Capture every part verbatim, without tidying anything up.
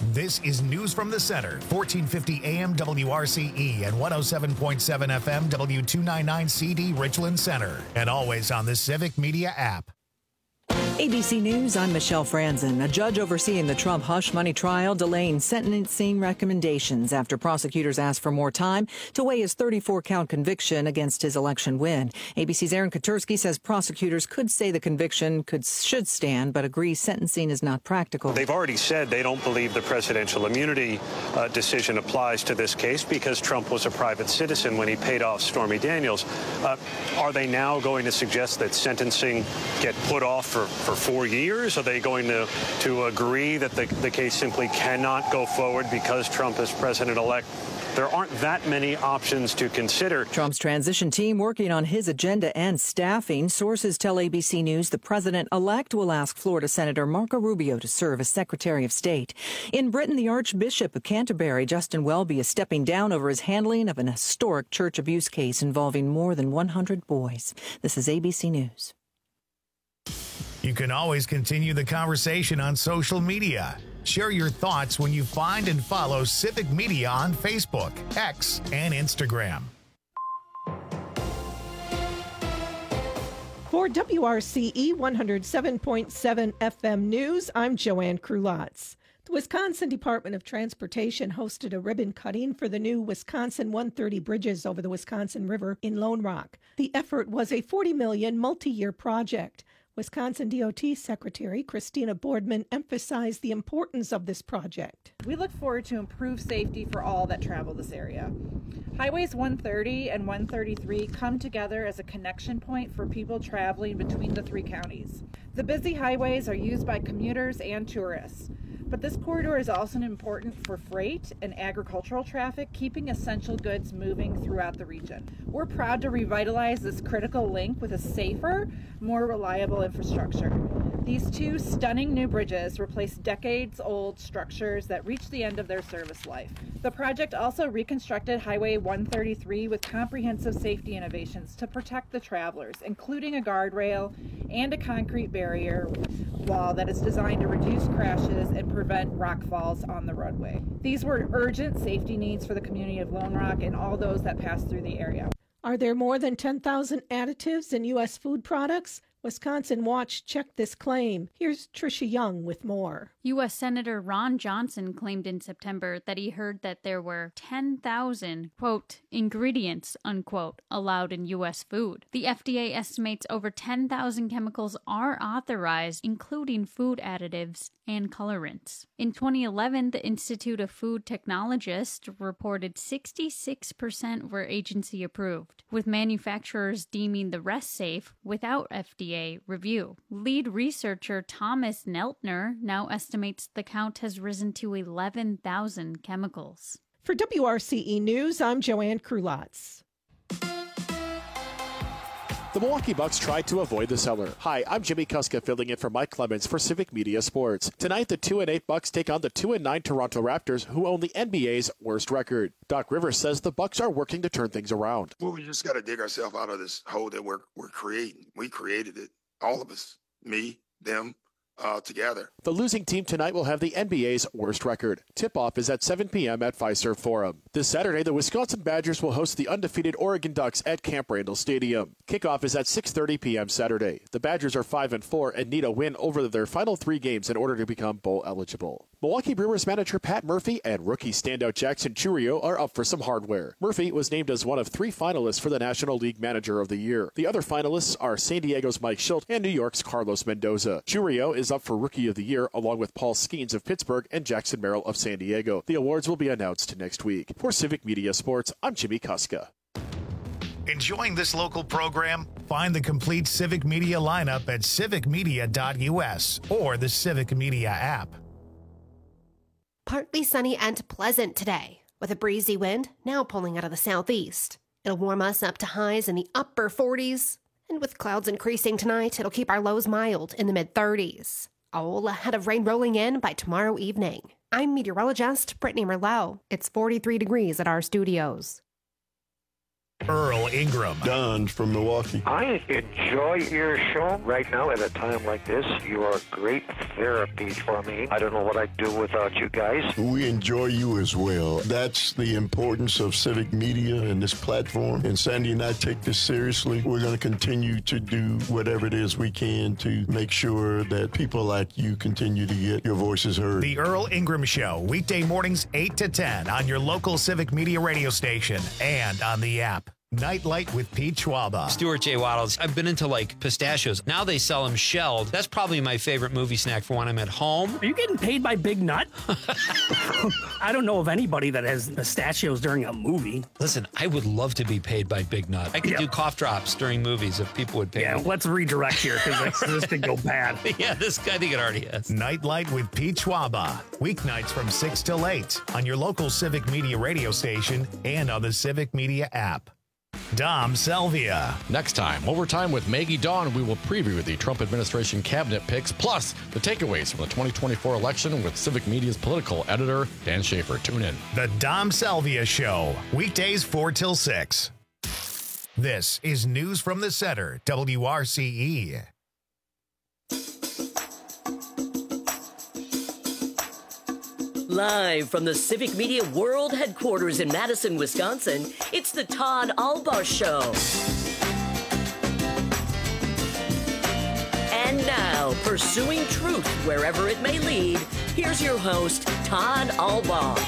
This is News from the Center, fourteen fifty A M W R C E and one oh seven point seven F M W two ninety-nine C D Richland Center, and always on the Civic Media app. A B C News, I'm Michelle Franzen. A judge overseeing the Trump hush money trial delaying sentencing recommendations after prosecutors asked for more time to weigh his thirty-four count conviction against his election win. A B C's Aaron Katursky says prosecutors could say the conviction could should stand, but agrees sentencing is not practical. They've already said they don't believe the presidential immunity uh, decision applies to this case because Trump was a private citizen when he paid off Stormy Daniels. Uh, are they now going to suggest that sentencing get put off for For four years? Are they going to, to agree that the, the case simply cannot go forward because Trump is president-elect? There aren't that many options to consider. Trump's transition team working on his agenda and staffing. Sources tell A B C News the president-elect will ask Florida Senator Marco Rubio to serve as Secretary of State. In Britain, the Archbishop of Canterbury, Justin Welby, is stepping down over his handling of an historic church abuse case involving more than one hundred boys. This is A B C News. You can always continue the conversation on social media. Share your thoughts when you find and follow Civic Media on Facebook, X, and Instagram. For W R C E one oh seven point seven F M News, I'm Joanne Krulotz. The Wisconsin Department of Transportation hosted a ribbon cutting for the new Wisconsin one thirty bridges over the Wisconsin River in Lone Rock. The effort was a forty million dollars multi-year project. Wisconsin D O T Secretary Christina Boardman emphasized the importance of this project. We look forward to improved safety for all that travel this area. Highways one thirty and one thirty-three come together as a connection point for people traveling between the three counties. The busy highways are used by commuters and tourists, but this corridor is also important for freight and agricultural traffic, keeping essential goods moving throughout the region. We're proud to revitalize this critical link with a safer, more reliable infrastructure. These two stunning new bridges replace decades-old structures that reached the end of their service life. The project also reconstructed Highway one thirty-three with comprehensive safety innovations to protect the travelers, including a guardrail and a concrete barrier wall that is designed to reduce crashes and prevent rock falls on the roadway. These were urgent safety needs for the community of Lone Rock and all those that pass through the area. Are there more than ten thousand additives in U S food products? Wisconsin Watch checked this claim. Here's Tricia Young with more. U S Senator Ron Johnson claimed in September that he heard that there were ten thousand, quote, ingredients, unquote, allowed in U S food. The F D A estimates over ten thousand chemicals are authorized, including food additives and colorants. In twenty eleven, the Institute of Food Technologists reported sixty-six percent were agency approved, with manufacturers deeming the rest safe without F D A review. Lead researcher Thomas Neltner now estimates the count has risen to eleven thousand chemicals. For W R C E News, I'm Joanne Krulotz. The Milwaukee Bucks tried to avoid the cellar. Hi, I'm Jimmy Kuska filling in for Mike Clemens for Civic Media Sports. Tonight, the two and eight Bucks take on the two and nine Toronto Raptors, who own the N B A's worst record. Doc Rivers says the Bucks are working to turn things around. Well, we just got to dig ourselves out of this hole that we're we're creating. We created it, all of us, me, them. Uh, together. The losing team tonight will have the N B A's worst record. Tip-off is at seven p.m. at Fiserv Forum. This Saturday, the Wisconsin Badgers will host the undefeated Oregon Ducks at Camp Randall Stadium. Kickoff is at six thirty p.m. Saturday. The Badgers are five and four and need a win over their final three games in order to become bowl eligible. Milwaukee Brewers manager Pat Murphy and rookie standout Jackson Chourio are up for some hardware. Murphy was named as one of three finalists for the National League Manager of the Year. The other finalists are San Diego's Mike Schilt and New York's Carlos Mendoza. Chourio is up for Rookie of the Year along with Paul Skeens of Pittsburgh and Jackson Merrill of San Diego. The awards will be announced next week. For Civic Media Sports, I'm Jimmy Kuska. Enjoying this local program? Find the complete Civic Media lineup at civic media dot u s or the Civic Media app. Partly sunny and pleasant today, with a breezy wind now pulling out of the southeast. It'll warm us up to highs in the upper forties, and with clouds increasing tonight, it'll keep our lows mild in the mid-thirties. All ahead of rain rolling in by tomorrow evening. I'm meteorologist Brittany Merlot. It's forty-three degrees at our studios. Earl Ingram. Don from Milwaukee. I enjoy your show right now at a time like this. You are great therapy for me. I don't know what I'd do without you guys. We enjoy you as well. That's the importance of civic media and this platform. And Sandy and I take this seriously. We're going to continue to do whatever it is we can to make sure that people like you continue to get your voices heard. The Earl Ingram Show, weekday mornings eight to ten on your local civic media radio station and on the app. Nightlight with Pete Schwaba. Stuart J. Waddles. I've been into like pistachios. Now they sell them shelled. That's probably my favorite movie snack for when I'm at home. Are you getting paid by Big Nut? I don't know of anybody that has pistachios during a movie. Listen, I would love to be paid by Big Nut. I could yeah. do cough drops during movies if people would pay yeah, me. Yeah, let's redirect here because this could go bad. Yeah, this I think it already has. Nightlight with Pete Schwaba. Weeknights from six till eight on your local Civic Media radio station and on the Civic Media app. Dom Selvia. Next time, Overtime with Maggie Dawn, we will preview the Trump administration cabinet picks, plus the takeaways from the twenty twenty-four election with Civic Media's political editor, Dan Schaefer. Tune in. The Dom Selvia Show, weekdays four till six. This is News from the Center, W R C E. Live from the Civic Media World Headquarters in Madison, Wisconsin, it's the Todd Albaugh Show. And now, pursuing truth wherever it may lead, here's your host, Todd Albaugh.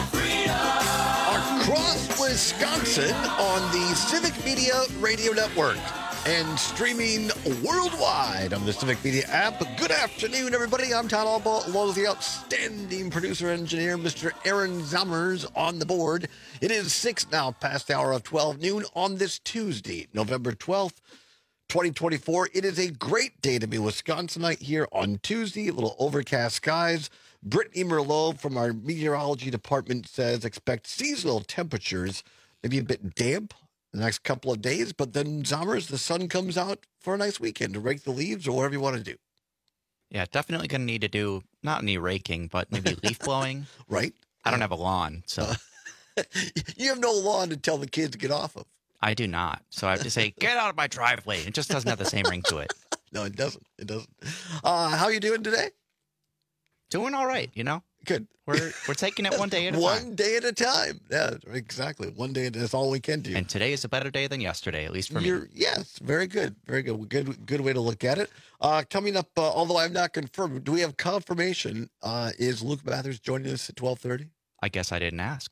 Across Wisconsin on the Civic Media Radio Network and streaming worldwide on the Civic Media app. Good afternoon, everybody. I'm Todd Albaugh, along with the outstanding producer engineer, Mister Aaron Zommers, on the board. It is six now, past the hour of twelve noon on this Tuesday, November twelfth, twenty twenty-four. It is a great day to be Wisconsinite here on Tuesday. A little overcast skies. Brittany Merlot from our meteorology department says expect seasonal temperatures, maybe a bit damp the next couple of days, but then Zommers, the sun comes out for a nice weekend to rake the leaves or whatever you want to do. Yeah, definitely going to need to do not any raking, but maybe leaf blowing. Right. I don't have a lawn, so. Uh, you have no lawn to tell the kids to get off of. I do not. So I have to say, get out of my driveway. It just doesn't have the same ring to it. No, it doesn't. It doesn't. Uh, how are you doing today? Doing all right, you know. Good. We're we're taking it one day at a one time. One day at a time. Yeah, exactly. One day, that's all we can do. And today is a better day than yesterday, at least for You're, me. Yes, very good. Very good. Good good way to look at it. Uh, coming up, uh, although I'm not confirmed, do we have confirmation? Uh, is Luke Mathers joining us at twelve thirty? I guess I didn't ask.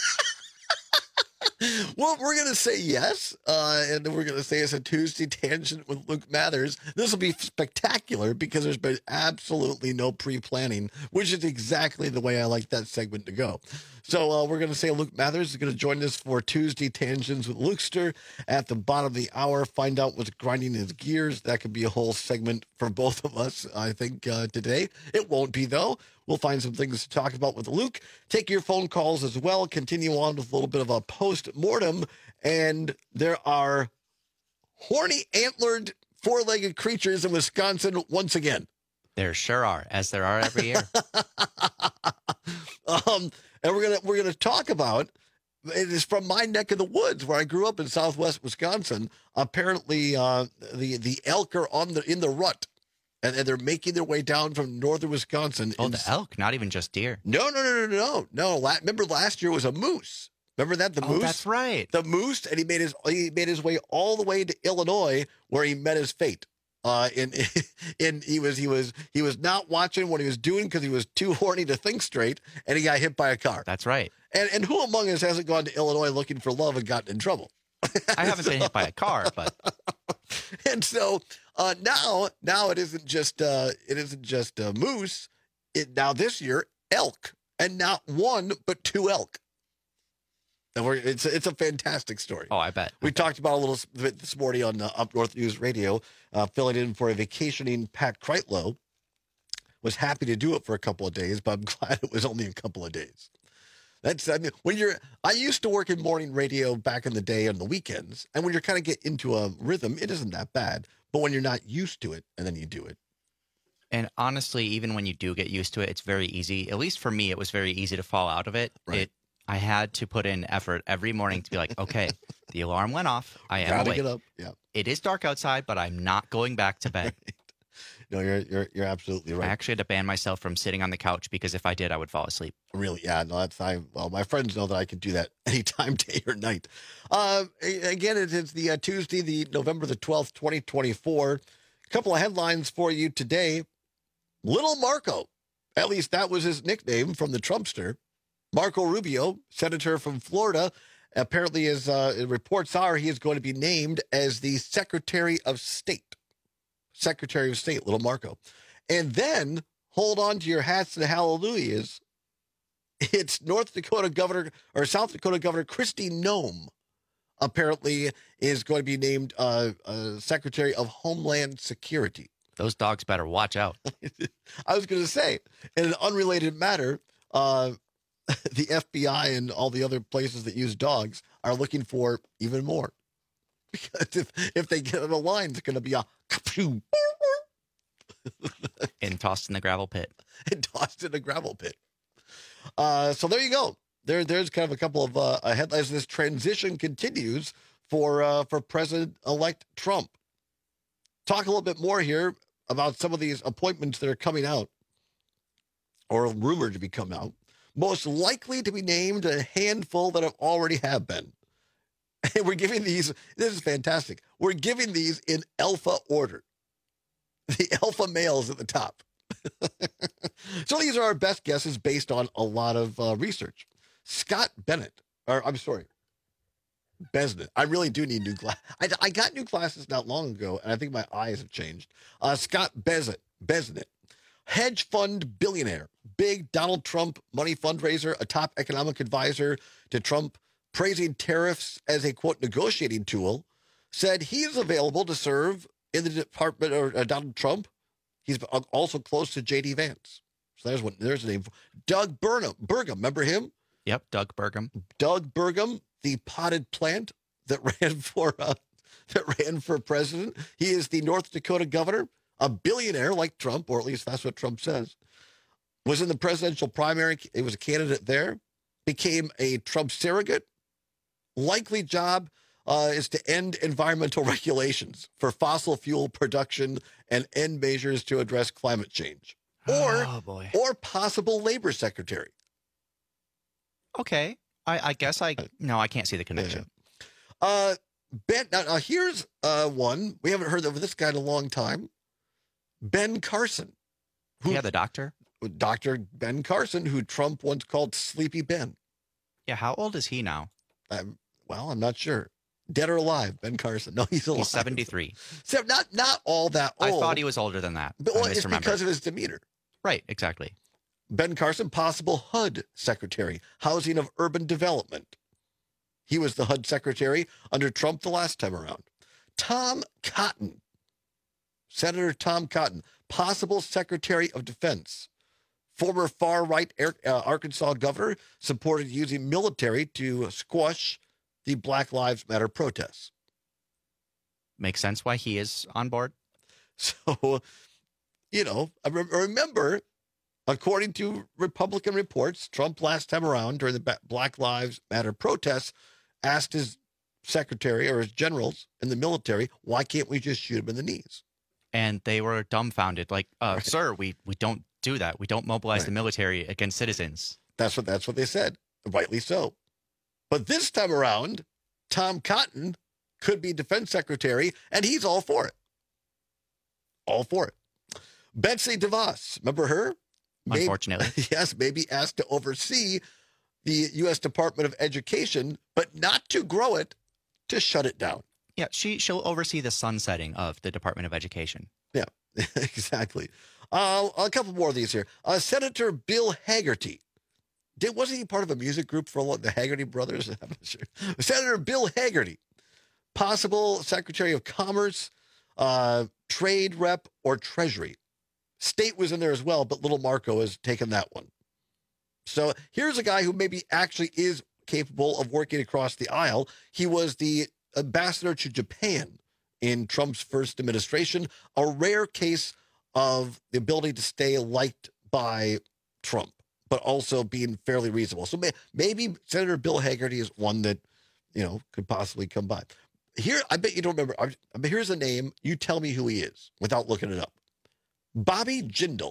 Well, we're going to say yes, uh, and then we're going to say it's a Tuesday tangent with Luke Mathers. This will be spectacular because there's been absolutely no pre-planning, which is exactly the way I like that segment to go. So uh, we're going to say Luke Mathers is going to join us for Tuesday Tangents with Lukester at the bottom of the hour. Find out what's grinding his gears. That could be a whole segment for both of us, I think, uh, today. It won't be, though. We'll find some things to talk about with Luke. Take your phone calls as well. Continue on with a little bit of a post-mortem. And there are horny, antlered, four-legged creatures in Wisconsin once again. There sure are, as there are every year. um, and we're gonna we're gonna talk about. It is from my neck of the woods where I grew up in Southwest Wisconsin. Apparently, uh, the the elk are on the in the rut. And, and they're making their way down from northern Wisconsin. Oh, the elk, not even just deer. No, no, no, no, no, no. La- remember last year was a moose. Remember that the oh, moose? That's right. The moose, and he made his he made his way all the way to Illinois, where he met his fate. Uh, and and he was he was he was not watching what he was doing because he was too horny to think straight, and he got hit by a car. That's right. And and who among us hasn't gone to Illinois looking for love and gotten in trouble? I haven't been hit by a car, but and so uh, now, now it isn't just uh, it isn't just a moose. It now this year elk, and not one but two elk. And we're, it's it's a fantastic story. Oh, I bet. We I bet. talked about a little bit this morning on uh, Up North News Radio, uh, filling in for a vacationing Pat Kreitlow. Was happy to do it for a couple of days, but I'm glad it was only a couple of days. That's, I mean, when you're, I used to work in morning radio back in the day on the weekends, and when you're kind of get into a rhythm, it isn't that bad. But when you're not used to it, and then you do it. And honestly, even when you do get used to it, it's very easy. At least for me, it was very easy to fall out of it. Right. It, I had to put in effort every morning to be like, okay, The alarm went off. I am Gotta awake. get up. Yeah. It is dark outside, but I'm not going back to bed. No, you're you're you're absolutely right. I actually had to ban myself from sitting on the couch because if I did, I would fall asleep. Really? Yeah. No, that's I. Well, my friends know that I can do that anytime, day or night. Uh, again, it is the uh, Tuesday, the November the twelfth, twenty twenty four. A couple of headlines for you today. Little Marco, at least that was his nickname from the Trumpster. Marco Rubio, senator from Florida, apparently, as uh, reports are, he is going to be named as the Secretary of State. Secretary of State, Little Marco. And then, hold on to your hats and hallelujahs, it's North Dakota Governor, or South Dakota Governor Kristi Noem, apparently is going to be named uh, uh, Secretary of Homeland Security. Those dogs better watch out. I was going to say, in an unrelated matter, uh, the F B I and all the other places that use dogs are looking for even more. Because if, if they get in a line, it's going to be a and tossed in the gravel pit. And tossed in a gravel pit. Uh, so there you go. There, there's kind of a couple of uh, headlines. This transition continues for uh, for President-elect Trump. Talk a little bit more here about some of these appointments that are coming out, or rumored to be coming out. Most likely to be named, a handful that have already have been. And we're giving these, this is fantastic. We're giving these in alpha order. The alpha males at the top. So these are our best guesses based on a lot of uh, research. Scott Bennett, or I'm sorry, Besnett. I really do need new glasses. I, I got new glasses not long ago, and I think my eyes have changed. Uh, Scott Besnett, Besnett, hedge fund billionaire, big Donald Trump money fundraiser, a top economic advisor to Trump, praising tariffs as a, quote, negotiating tool, said he is available to serve in the department of uh, Donald Trump. He's also close to J D Vance. So there's one. There's a name. Doug Burnham, Burgum, remember him? Yep, Doug Burgum. Doug Burgum, the potted plant that ran for uh, that ran for president. He is the North Dakota governor, a billionaire like Trump, or at least that's what Trump says. Was in the presidential primary. He was a candidate there. Became a Trump surrogate. Likely job uh, is to end environmental regulations for fossil fuel production and end measures to address climate change. Or, oh, boy. or possible labor secretary. Okay. I, I guess I, no, I can't see the connection. Yeah. Uh, Ben, now, now here's uh, one. We haven't heard of this guy in a long time. Ben Carson. Who, yeah, the doctor. Doctor Ben Carson, who Trump once called Sleepy Ben. Yeah, how old is he now? Um, well, I'm not sure. Dead or alive, Ben Carson. No, he's alive. He's seventy-three. So not not all that old. I thought he was older than that. But well, it's because of his demeanor. Right, exactly. Ben Carson, possible H U D secretary, Housing of Urban Development. He was the H U D secretary under Trump the last time around. Tom Cotton, Senator Tom Cotton, possible Secretary of Defense. Former far-right uh, Arkansas governor, supported using military to squash the Black Lives Matter protests. Makes sense why he is on board. So, you know, I re- remember, according to Republican reports, Trump last time around during the Black Lives Matter protests asked his secretary or his generals in the military, why can't we just shoot him in the knees? And they were dumbfounded, like, uh, right. sir, we, we don't do that. We don't mobilize right. the military against citizens. That's what that's what they said. Rightly so. But this time around, Tom Cotton could be defense secretary, and he's all for it. All for it. Betsy DeVos, remember her? Unfortunately. Maybe, yes, maybe asked to oversee the U S Department of Education, but not to grow it, to shut it down. Yeah, she, she'll oversee the sunsetting of the Department of Education. Yeah, exactly. Uh, a couple more of these here. Uh, Senator Bill Hagerty. Did, wasn't he part of a music group for a lot, the Haggerty brothers? I'm not sure. Senator Bill Hagerty, possible Secretary of Commerce, uh, Trade Rep, or Treasury. State was in there as well, but Little Marco has taken that one. So here's a guy who maybe actually is capable of working across the aisle. He was the ambassador to Japan in Trump's first administration, a rare case of the ability to stay liked by Trump, but also being fairly reasonable. So may, maybe Senator Bill Hagerty is one that you know, could possibly come by. Here, I bet you don't remember. I mean, here's a name. You tell me who he is without looking it up. Bobby Jindal.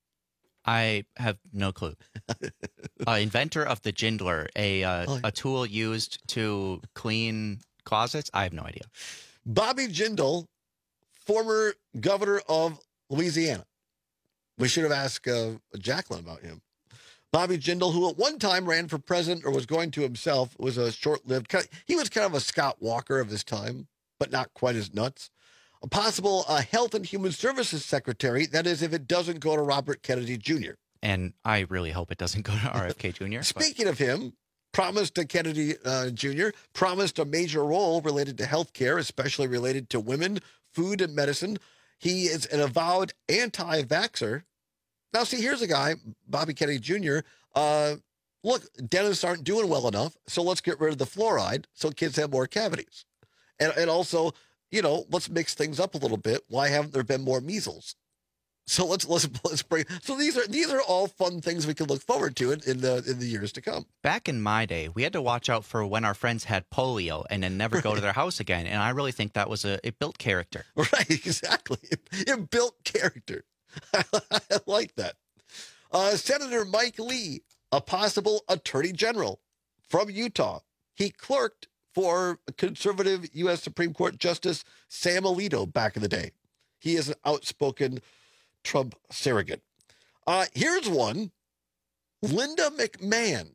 I have no clue. uh, inventor of the Jindler, a uh, Oh. a tool used to clean closets. I have no idea. Bobby Jindal, former governor of Louisiana. We should have asked uh, Jacqueline about him. Bobby Jindal, who at one time ran for president or was going to himself, was a short-lived. He was kind of a Scott Walker of his time, but not quite as nuts. A possible uh, Health and Human Services Secretary. That is, if it doesn't go to Robert Kennedy Junior And I really hope it doesn't go to R F K Junior Speaking of him, promised to Kennedy uh, Junior, promised a major role related to health care, especially related to women, food, and medicine. He is an avowed anti-vaxxer. Now, see, here's a guy, Bobby Kennedy Junior Uh, look, dentists aren't doing well enough, so let's get rid of the fluoride so kids have more cavities. And, and also, you know, let's mix things up a little bit. Why haven't there been more measles? So let's let's let's bring. So these are these are all fun things we can look forward to in, in the in the years to come. Back in my day, we had to watch out for when our friends had polio and then never go to their house again. And I really think that was a it built character. Right, exactly. It, it built character. I like that. Uh, Senator Mike Lee, a possible attorney general from Utah. He clerked for conservative U S Supreme Court Justice Sam Alito back in the day. He is an outspoken Trump surrogate. Uh, here's one. Linda McMahon,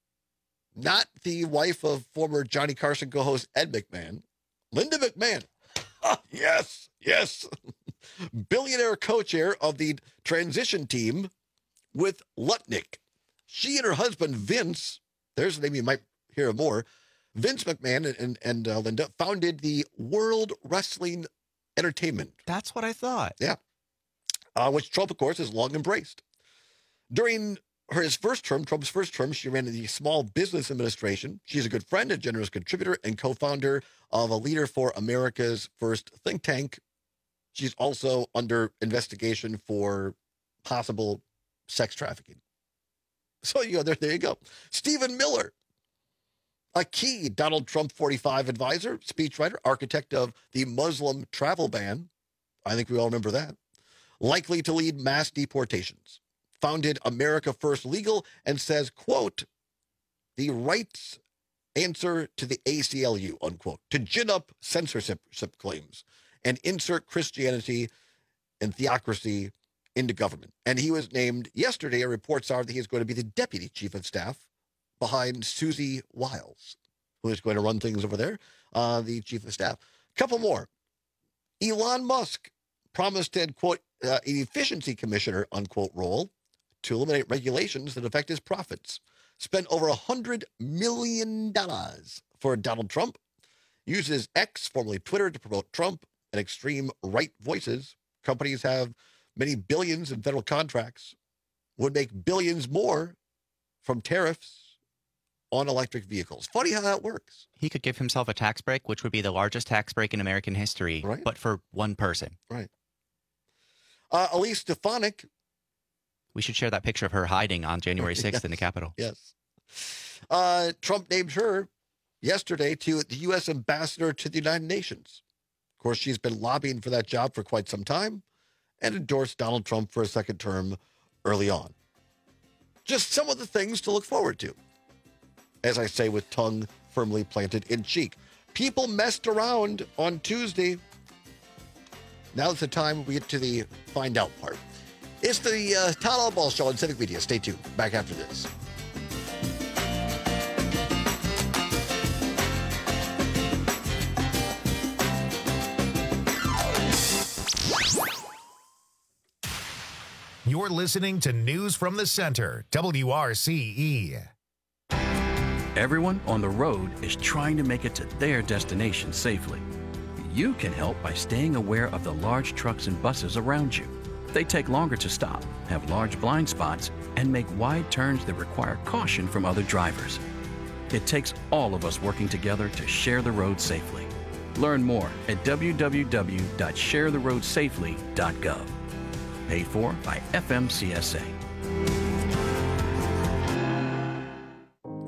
not the wife of former Johnny Carson co-host Ed McMahon. Linda McMahon. yes, yes. Billionaire co-chair of the transition team with Lutnick. She and her husband, Vince, there's a name you might hear more, Vince McMahon and, and, and uh, Linda founded the World Wrestling Entertainment. That's what I thought. Yeah. Uh, which Trump, of course, has long embraced. During her his first term, Trump's first term, she ran the Small Business Administration. She's a good friend, a generous contributor, and co-founder of a Leader for America's First think tank. She's also under investigation for possible sex trafficking. So, you know, there, there you go. Stephen Miller, a key Donald Trump forty-five advisor, speechwriter, architect of the Muslim travel ban. I think we all remember that. Likely to lead mass deportations. Founded America First Legal and says, quote, the rights answer to the A C L U, unquote, to gin up censorship claims and insert Christianity and theocracy into government. And he was named yesterday, reports are that he is going to be the deputy chief of staff behind Susie Wiles, who is going to run things over there, uh, the chief of staff. Couple more. Elon Musk promised to, quote, uh, an efficiency commissioner, unquote, role to eliminate regulations that affect his profits. Spent over one hundred million dollars for Donald Trump. Uses X, formerly Twitter, to promote Trump and extreme right voices. Companies have many billions in federal contracts. Would make billions more from tariffs on electric vehicles. Funny how that works. He could give himself a tax break, which would be the largest tax break in American history, right, but for one person. Right. Uh, Elise Stefanik. We should share that picture of her hiding on January sixth yes. in the Capitol. Yes. Uh, Trump named her yesterday to the U S ambassador to the United Nations. Of course, she's been lobbying for that job for quite some time and endorsed Donald Trump for a second term early on. Just some of the things to look forward to. As I say, with tongue firmly planted in cheek. People messed around on Tuesday. Now's the time we get to the find out part. It's the uh, Todd Albaugh Show on Civic Media. Stay tuned. Back after this. You're listening to News from the Center, W R C E. Everyone on the road is trying to make it to their destination safely. You can help by staying aware of the large trucks and buses around you. They take longer to stop, have large blind spots, and make wide turns that require caution from other drivers. It takes all of us working together to share the road safely. Learn more at w w w dot share the road safely dot gov. Paid for by F M C S A.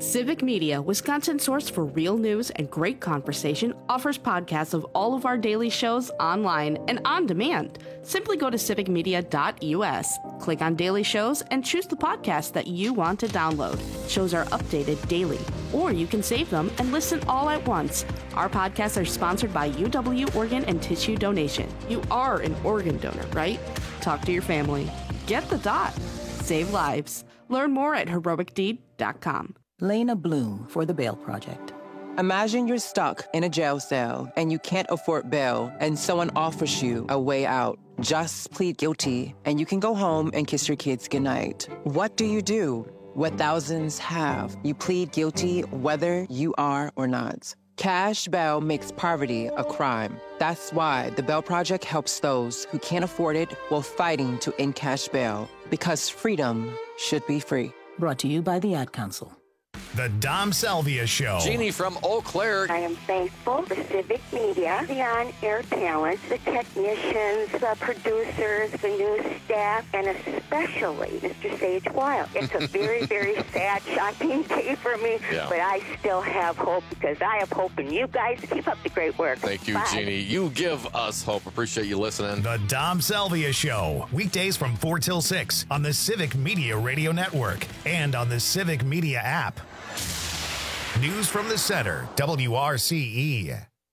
Civic Media, Wisconsin's source for real news and great conversation, offers podcasts of all of our daily shows online and on demand. Simply go to civic media dot u s, click on Daily Shows, and choose the podcast that you want to download. Shows are updated daily, or you can save them and listen all at once. Our podcasts are sponsored by U W Organ and Tissue Donation. You are an organ donor, right? Talk to your family. Get the dot. Save lives. Learn more at heroic deed dot com. Lena Bloom for the Bail Project. Imagine you're stuck in a jail cell and you can't afford bail and someone offers you a way out. Just plead guilty and you can go home and kiss your kids goodnight. What do you do? What thousands have. You plead guilty whether you are or not. Cash bail makes poverty a crime. That's why the Bail Project helps those who can't afford it while fighting to end cash bail. Because freedom should be free. Brought to you by the Ad Council. The Dom Salvia Show. Jeannie from Eau Claire. I am thankful for Civic Media, the on-air talent, the technicians, the producers, the news staff, and especially Mister Sage Wild. It's a very, very sad, shocking day for me, yeah. but I still have hope because I have hope in you guys. Keep up the great work. Thank you, Bye. Jeannie. You give us hope. Appreciate you listening. The Dom Salvia Show. Weekdays from four till six on the Civic Media Radio Network and on the Civic Media app. News from the Center, W R C E.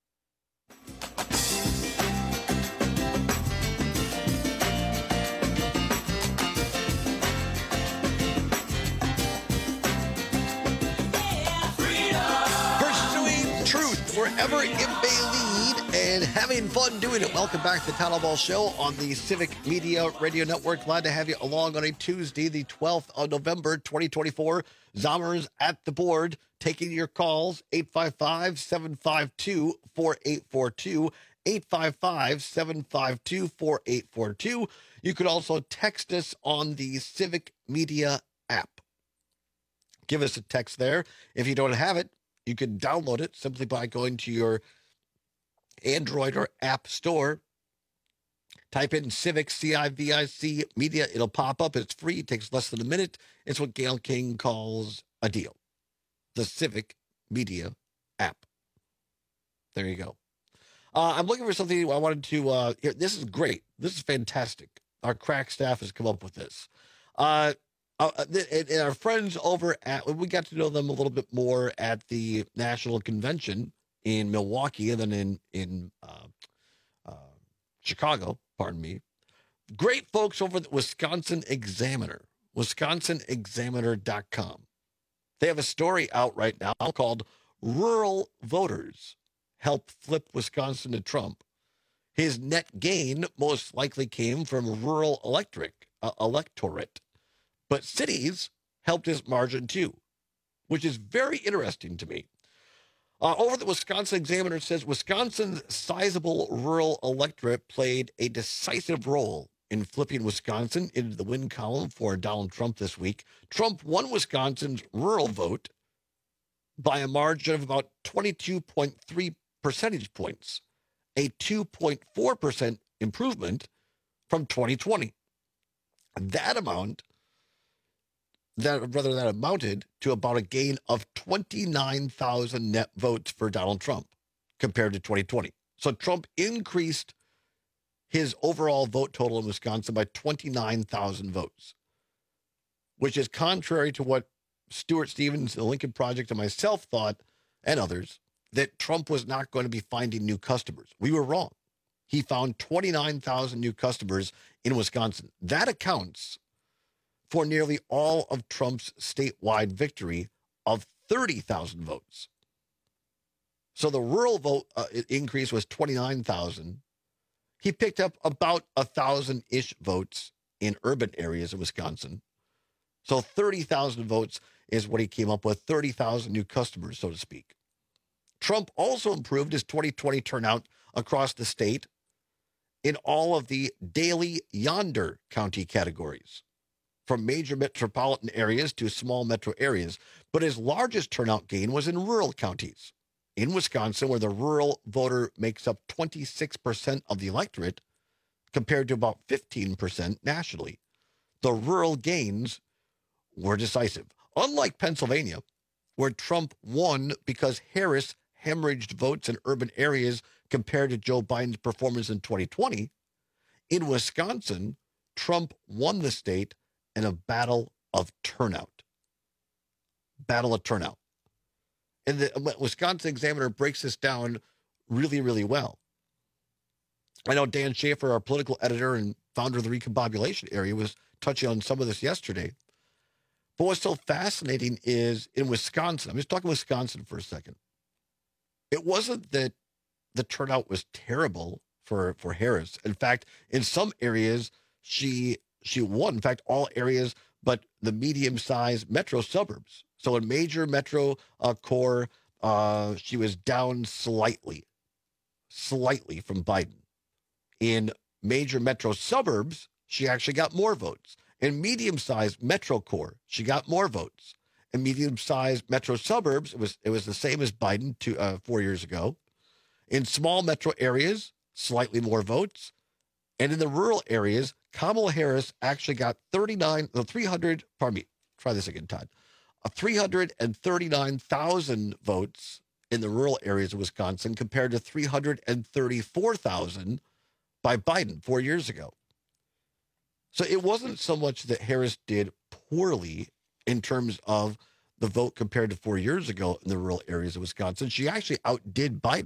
Pursuing truth wherever it may lead and having fun doing it. Welcome back to the Town Hall Ball Show on the Civic Media Radio Network. Glad to have you along on a Tuesday, the twelfth of November, twenty twenty-four. Zommers at the board, taking your calls, eight five five, seven five two, four eight four two, eight five five, seven five two, four eight four two. You could also text us on the Civic Media app. Give us a text there. If you don't have it, you can download it simply by going to your Android or App Store. Type in Civic, C I V I C, Media. It'll pop up. It's free. It takes less than a minute. It's what Gail King calls a deal. The Civic Media app. There you go. Uh, I'm looking for something I wanted to... Uh, here, this is great. This is fantastic. Our crack staff has come up with this. Uh, uh, and, and our friends over at... We got to know them a little bit more at the National Convention in Milwaukee and then in, in uh, uh, Chicago. Pardon me. Great folks over at the Wisconsin Examiner, wisconsin examiner dot com. They have a story out right now called Rural Voters Help Flip Wisconsin to Trump. His net gain most likely came from rural electric, uh, electorate, but cities helped his margin too, which is very interesting to me. Uh, over the Wisconsin Examiner says Wisconsin's sizable rural electorate played a decisive role in flipping Wisconsin into the win column for Donald Trump this week. Trump won Wisconsin's rural vote by a margin of about twenty-two point three percentage points, a two point four percent improvement from twenty twenty. That amount that rather that amounted to about a gain of twenty-nine thousand net votes for Donald Trump compared to twenty twenty. So Trump increased his overall vote total in Wisconsin by twenty-nine thousand votes, which is contrary to what Stuart Stevens, the Lincoln Project, and myself thought, and others, that Trump was not going to be finding new customers. We were wrong. He found twenty-nine thousand new customers in Wisconsin. That accounts for nearly all of Trump's statewide victory of thirty thousand votes. So the rural vote uh, increase was twenty-nine thousand. He picked up about one thousand-ish votes in urban areas of Wisconsin. So thirty thousand votes is what he came up with, thirty thousand new customers, so to speak. Trump also improved his twenty twenty turnout across the state in all of the Daily Yonder County categories, from major metropolitan areas to small metro areas. But his largest turnout gain was in rural counties. In Wisconsin, where the rural voter makes up twenty-six percent of the electorate, compared to about fifteen percent nationally. The rural gains were decisive. Unlike Pennsylvania, where Trump won because Harris hemorrhaged votes in urban areas compared to Joe Biden's performance in twenty twenty, in Wisconsin, Trump won the state in a battle of turnout. Battle of turnout. And the Wisconsin Examiner breaks this down really, really well. I know Dan Schaefer, our political editor and founder of the Recombobulation Area, was touching on some of this yesterday. But what's so fascinating is in Wisconsin, I'm just talking Wisconsin for a second. It wasn't that the turnout was terrible for, for Harris. In fact, in some areas, she she won. In fact, all areas but the medium-sized metro suburbs. So in major metro uh, core, uh, she was down slightly, slightly from Biden. In major metro suburbs, she actually got more votes. In medium-sized metro core, she got more votes. In medium-sized metro suburbs, it was it was the same as Biden two, uh, four years ago. In small metro areas, slightly more votes. And in the rural areas, Kamala Harris actually got thirty-nine, no, three hundred, pardon me, try this again, Todd. Uh, three hundred thirty-nine thousand votes in the rural areas of Wisconsin compared to three hundred thirty-four thousand by Biden four years ago. So it wasn't so much that Harris did poorly in terms of the vote compared to four years ago in the rural areas of Wisconsin. She actually outdid Biden.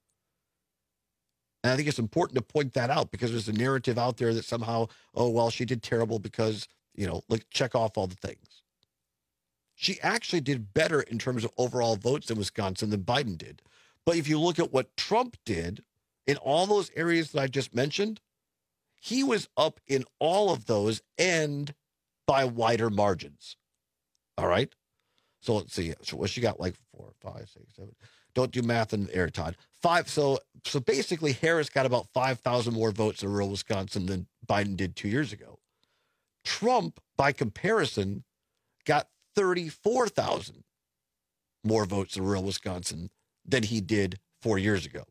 And I think it's important to point that out because there's a narrative out there that somehow, oh, well, she did terrible because, you know, like check off all the things. She actually did better in terms of overall votes in Wisconsin than Biden did. But if you look at what Trump did in all those areas that I just mentioned, he was up in all of those and by wider margins. All right? So let's see. So what she got like four, five, six, seven. Don't do math in the air, Todd. Five. So so basically, Harris got about five thousand more votes in rural Wisconsin than Biden did two years ago. Trump, by comparison, got thirty-four thousand more votes in rural Wisconsin than he did four years ago.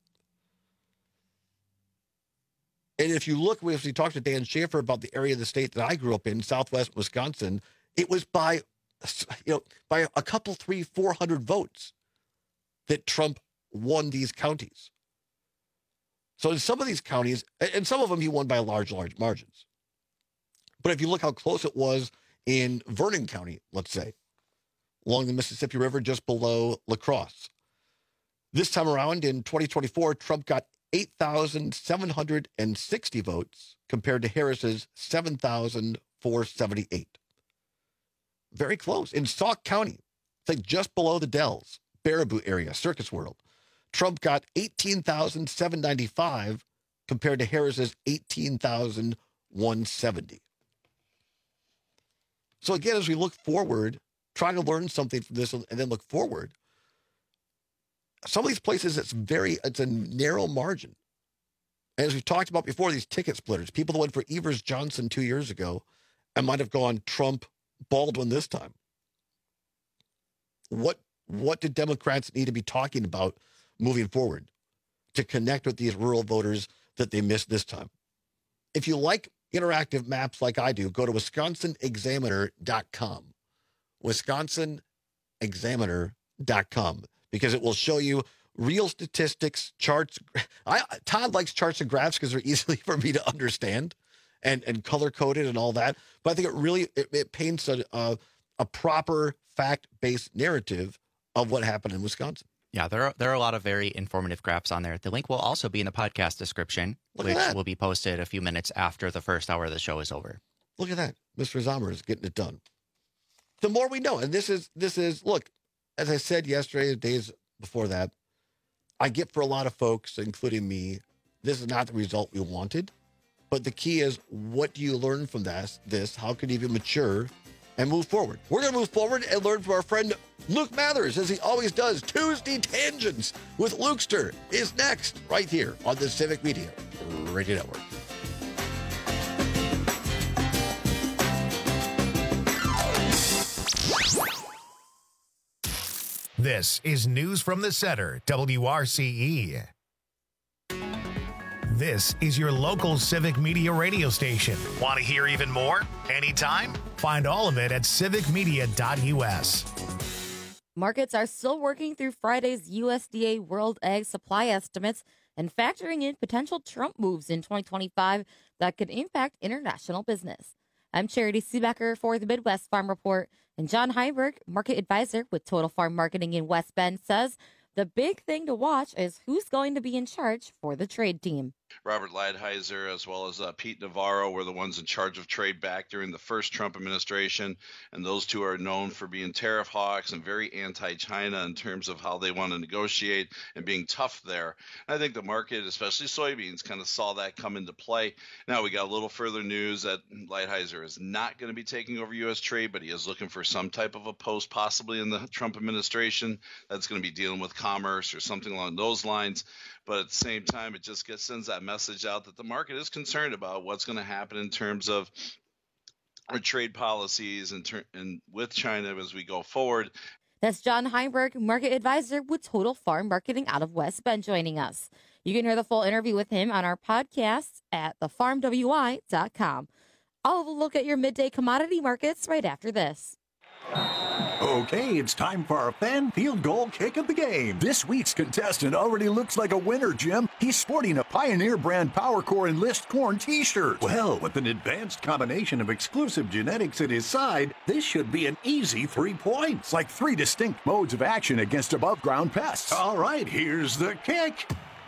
And if you look, if we talked to Dan Schaefer about the area of the state that I grew up in, Southwest Wisconsin, it was by, you know, by a couple, three, four hundred votes that Trump won these counties. So in some of these counties, and some of them he won by large, large margins. But if you look how close it was in Vernon County, let's say, along the Mississippi River, just below La Crosse. This time around in twenty twenty-four, Trump got eight thousand seven hundred sixty votes compared to Harris's seven thousand four hundred seventy-eight. Very close. In Sauk County, think just below the Dells, Baraboo area, Circus World, Trump got eighteen thousand seven hundred ninety-five compared to Harris's eighteen thousand one hundred seventy. So again, as we look forward, trying to learn something from this and then look forward, some of these places, it's very, it's a narrow margin. And as we talked about before, these ticket splitters, people that went for Evers Johnson two years ago and might have gone Trump Baldwin this time. What, what do Democrats need to be talking about moving forward to connect with these rural voters that they missed this time? If you like interactive maps like I do, go to wisconsin examiner dot com. wisconsin examiner dot com. Because it will show you real statistics, charts. I, Todd likes charts and graphs because they're easily for me to understand and, and color-coded and all that. But I think it really it, it paints a, a, a proper fact-based narrative of what happened in Wisconsin. Yeah, there are, there are a lot of very informative graphs on there. The link will also be in the podcast description, Look at which that. will be posted a few minutes after the first hour of the show is over. Look at that. Mister Zomer is getting it done. The more we know, and this is, this is look, as I said yesterday, the days before that, I get for a lot of folks, including me, this is not the result we wanted. But the key is, what do you learn from this? This, how can you even mature and move forward? We're going to move forward and learn from our friend Luke Mathers, as he always does. Tuesday Tangents with Lukester is next, right here on the Civic Media Radio Network. This is News from the Center, W R C E. This is your local Civic Media radio station. Want to hear even more? Anytime? Find all of it at civic media dot U S. Markets are still working through Friday's U S D A World Ag Supply estimates and factoring in potential Trump moves in twenty twenty-five that could impact international business. I'm Charity Seebecker for the Midwest Farm Report, and John Heinberg, market advisor with Total Farm Marketing in West Bend, says the big thing to watch is who's going to be in charge for the trade team. Robert Lighthizer, as well as uh, Pete Navarro, were the ones in charge of trade back during the first Trump administration, and those two are known for being tariff hawks and very anti-China in terms of how they want to negotiate and being tough there. And I think the market, especially soybeans, kind of saw that come into play. Now we got a little further news that Lighthizer is not going to be taking over U S trade, but he is looking for some type of a post possibly in the Trump administration that's going to be dealing with commerce or something along those lines. But at the same time, it just gets, sends that message out that the market is concerned about what's going to happen in terms of our trade policies and, ter- and with China as we go forward. That's John Heinberg, market advisor with Total Farm Marketing out of West Bend, joining us. You can hear the full interview with him on our podcast at the farm w i dot com. I'll have a look at your midday commodity markets right after this. Okay, it's time for our fan field goal kick of the game. This week's contestant already looks like a winner, Jim. He's sporting a Pioneer brand PowerCore Enlist Corn t-shirt. Well, with an advanced combination of exclusive genetics at his side, this should be an easy three points, like three distinct modes of action against above-ground pests. All right, here's the kick.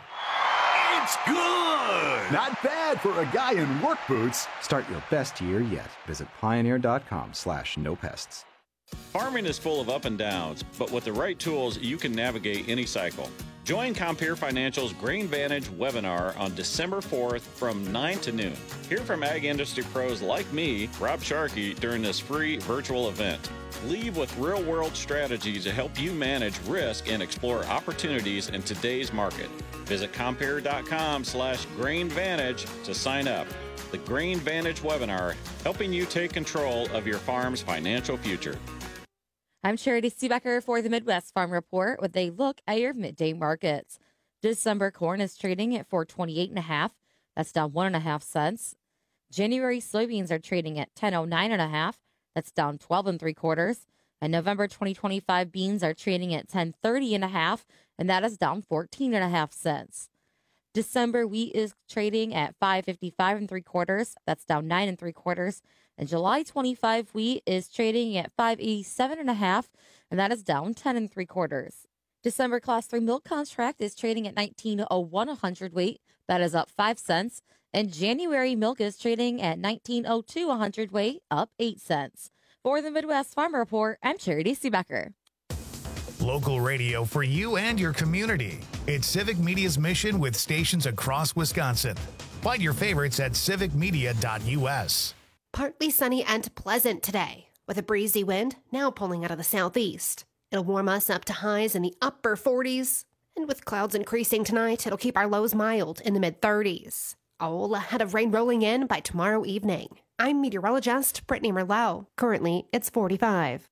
It's good! Not bad for a guy in work boots. Start your best year yet. Visit pioneer.com slash no pests. Farming is full of up and downs, but with the right tools, you can navigate any cycle. Join Compeer Financial's Grain Vantage webinar on December fourth from nine to noon. Hear from ag industry pros like me, Rob Sharkey, during this free virtual event. Leave with real-world strategies to help you manage risk and explore opportunities in today's market. Visit Compeer.com slash Grain Vantage to sign up. The Grain Vantage webinar, helping you take control of your farm's financial future. I'm Charity Seebecker for the Midwest Farm Report with a look at your midday markets. December corn is trading at four twenty-eight and a half. That's down one and a half cents. January soybeans are trading at ten oh nine and a half. That's down twelve and three quarters. And November twenty twenty-five beans are trading at ten thirty and a half, and that is down fourteen and a half cents. December wheat is trading at five fifty-five and three quarters. That's down nine and three quarters. And July twenty-five wheat is trading at five eighty-seven and a half, and that is down ten and three quarters. December class three milk contract is trading at nineteen oh one a hundredweight. That is up five cents. And January milk is trading at nineteen oh two a hundredweight, up eight cents. For the Midwest Farm Report, I'm Charity Seebecker. Local radio for you and your community. It's Civic Media's mission with stations across Wisconsin. Find your favorites at civic media dot u s. Partly sunny and pleasant today, with a breezy wind now pulling out of the southeast. It'll warm us up to highs in the upper forties, and with clouds increasing tonight, it'll keep our lows mild in the mid-thirties. All ahead of rain rolling in by tomorrow evening. I'm meteorologist Brittany Merlot. Currently, it's forty-five.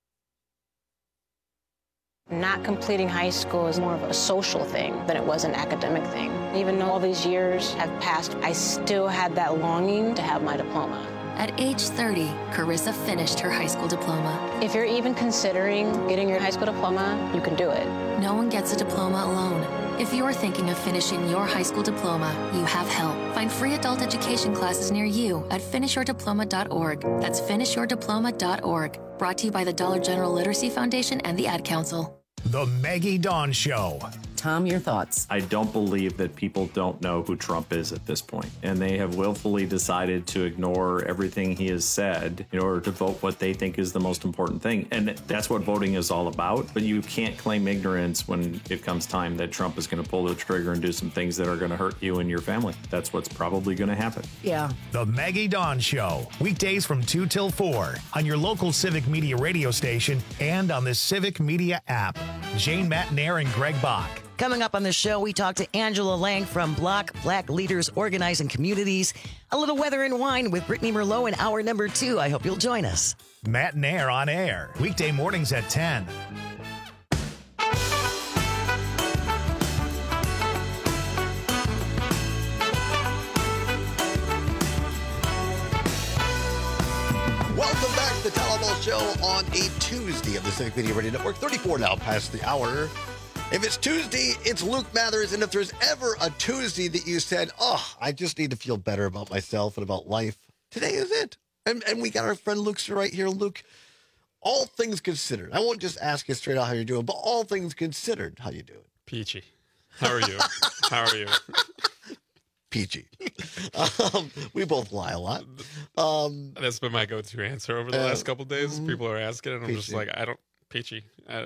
Not completing high school is more of a social thing than it was an academic thing. Even though all these years have passed, I still had that longing to have my diploma. At age thirty, Carissa finished her high school diploma. If you're even considering getting your high school diploma, you can do it. No one gets a diploma alone. If you're thinking of finishing your high school diploma, you have help. Find free adult education classes near you at finish your diploma dot org. That's finish your diploma dot org. Brought to you by the Dollar General Literacy Foundation and the Ad Council. The Maggie Dawn Show. Tom, your thoughts? I don't believe that people don't know who Trump is at this point, and they have willfully decided to ignore everything he has said in order to vote what they think is the most important thing. And that's what voting is all about. But you can't claim ignorance when it comes time that Trump is going to pull the trigger and do some things that are going to hurt you and your family. That's what's probably going to happen. Yeah. The Maggie Dawn Show. Weekdays from two till four on your local Civic Media radio station and on the Civic Media app. Jane Matnair and Greg Bach. Coming up on the show, we talk to Angela Lang from Block Black Leaders Organizing Communities. A little weather and wine with Brittany Merlot in hour number two. I hope you'll join us. Matnair on air, weekday mornings at ten. Welcome back to the Talabot show on a Tuesday of the Civic Media Radio Network. thirty-four now past the hour. If it's Tuesday, it's Luke Mathers. And if there's ever a Tuesday that you said, oh, I just need to feel better about myself and about life, today is it. And, and we got our friend Luke right here. Luke, all things considered, I won't just ask you straight out how you're doing, but all things considered, how you doing? Peachy. How are you? How are you? Peachy. Um, we both lie a lot. Um, That's been my go-to answer over the uh, last couple of days. People are asking, and I'm Peachy. just like, I don't, Peachy. I,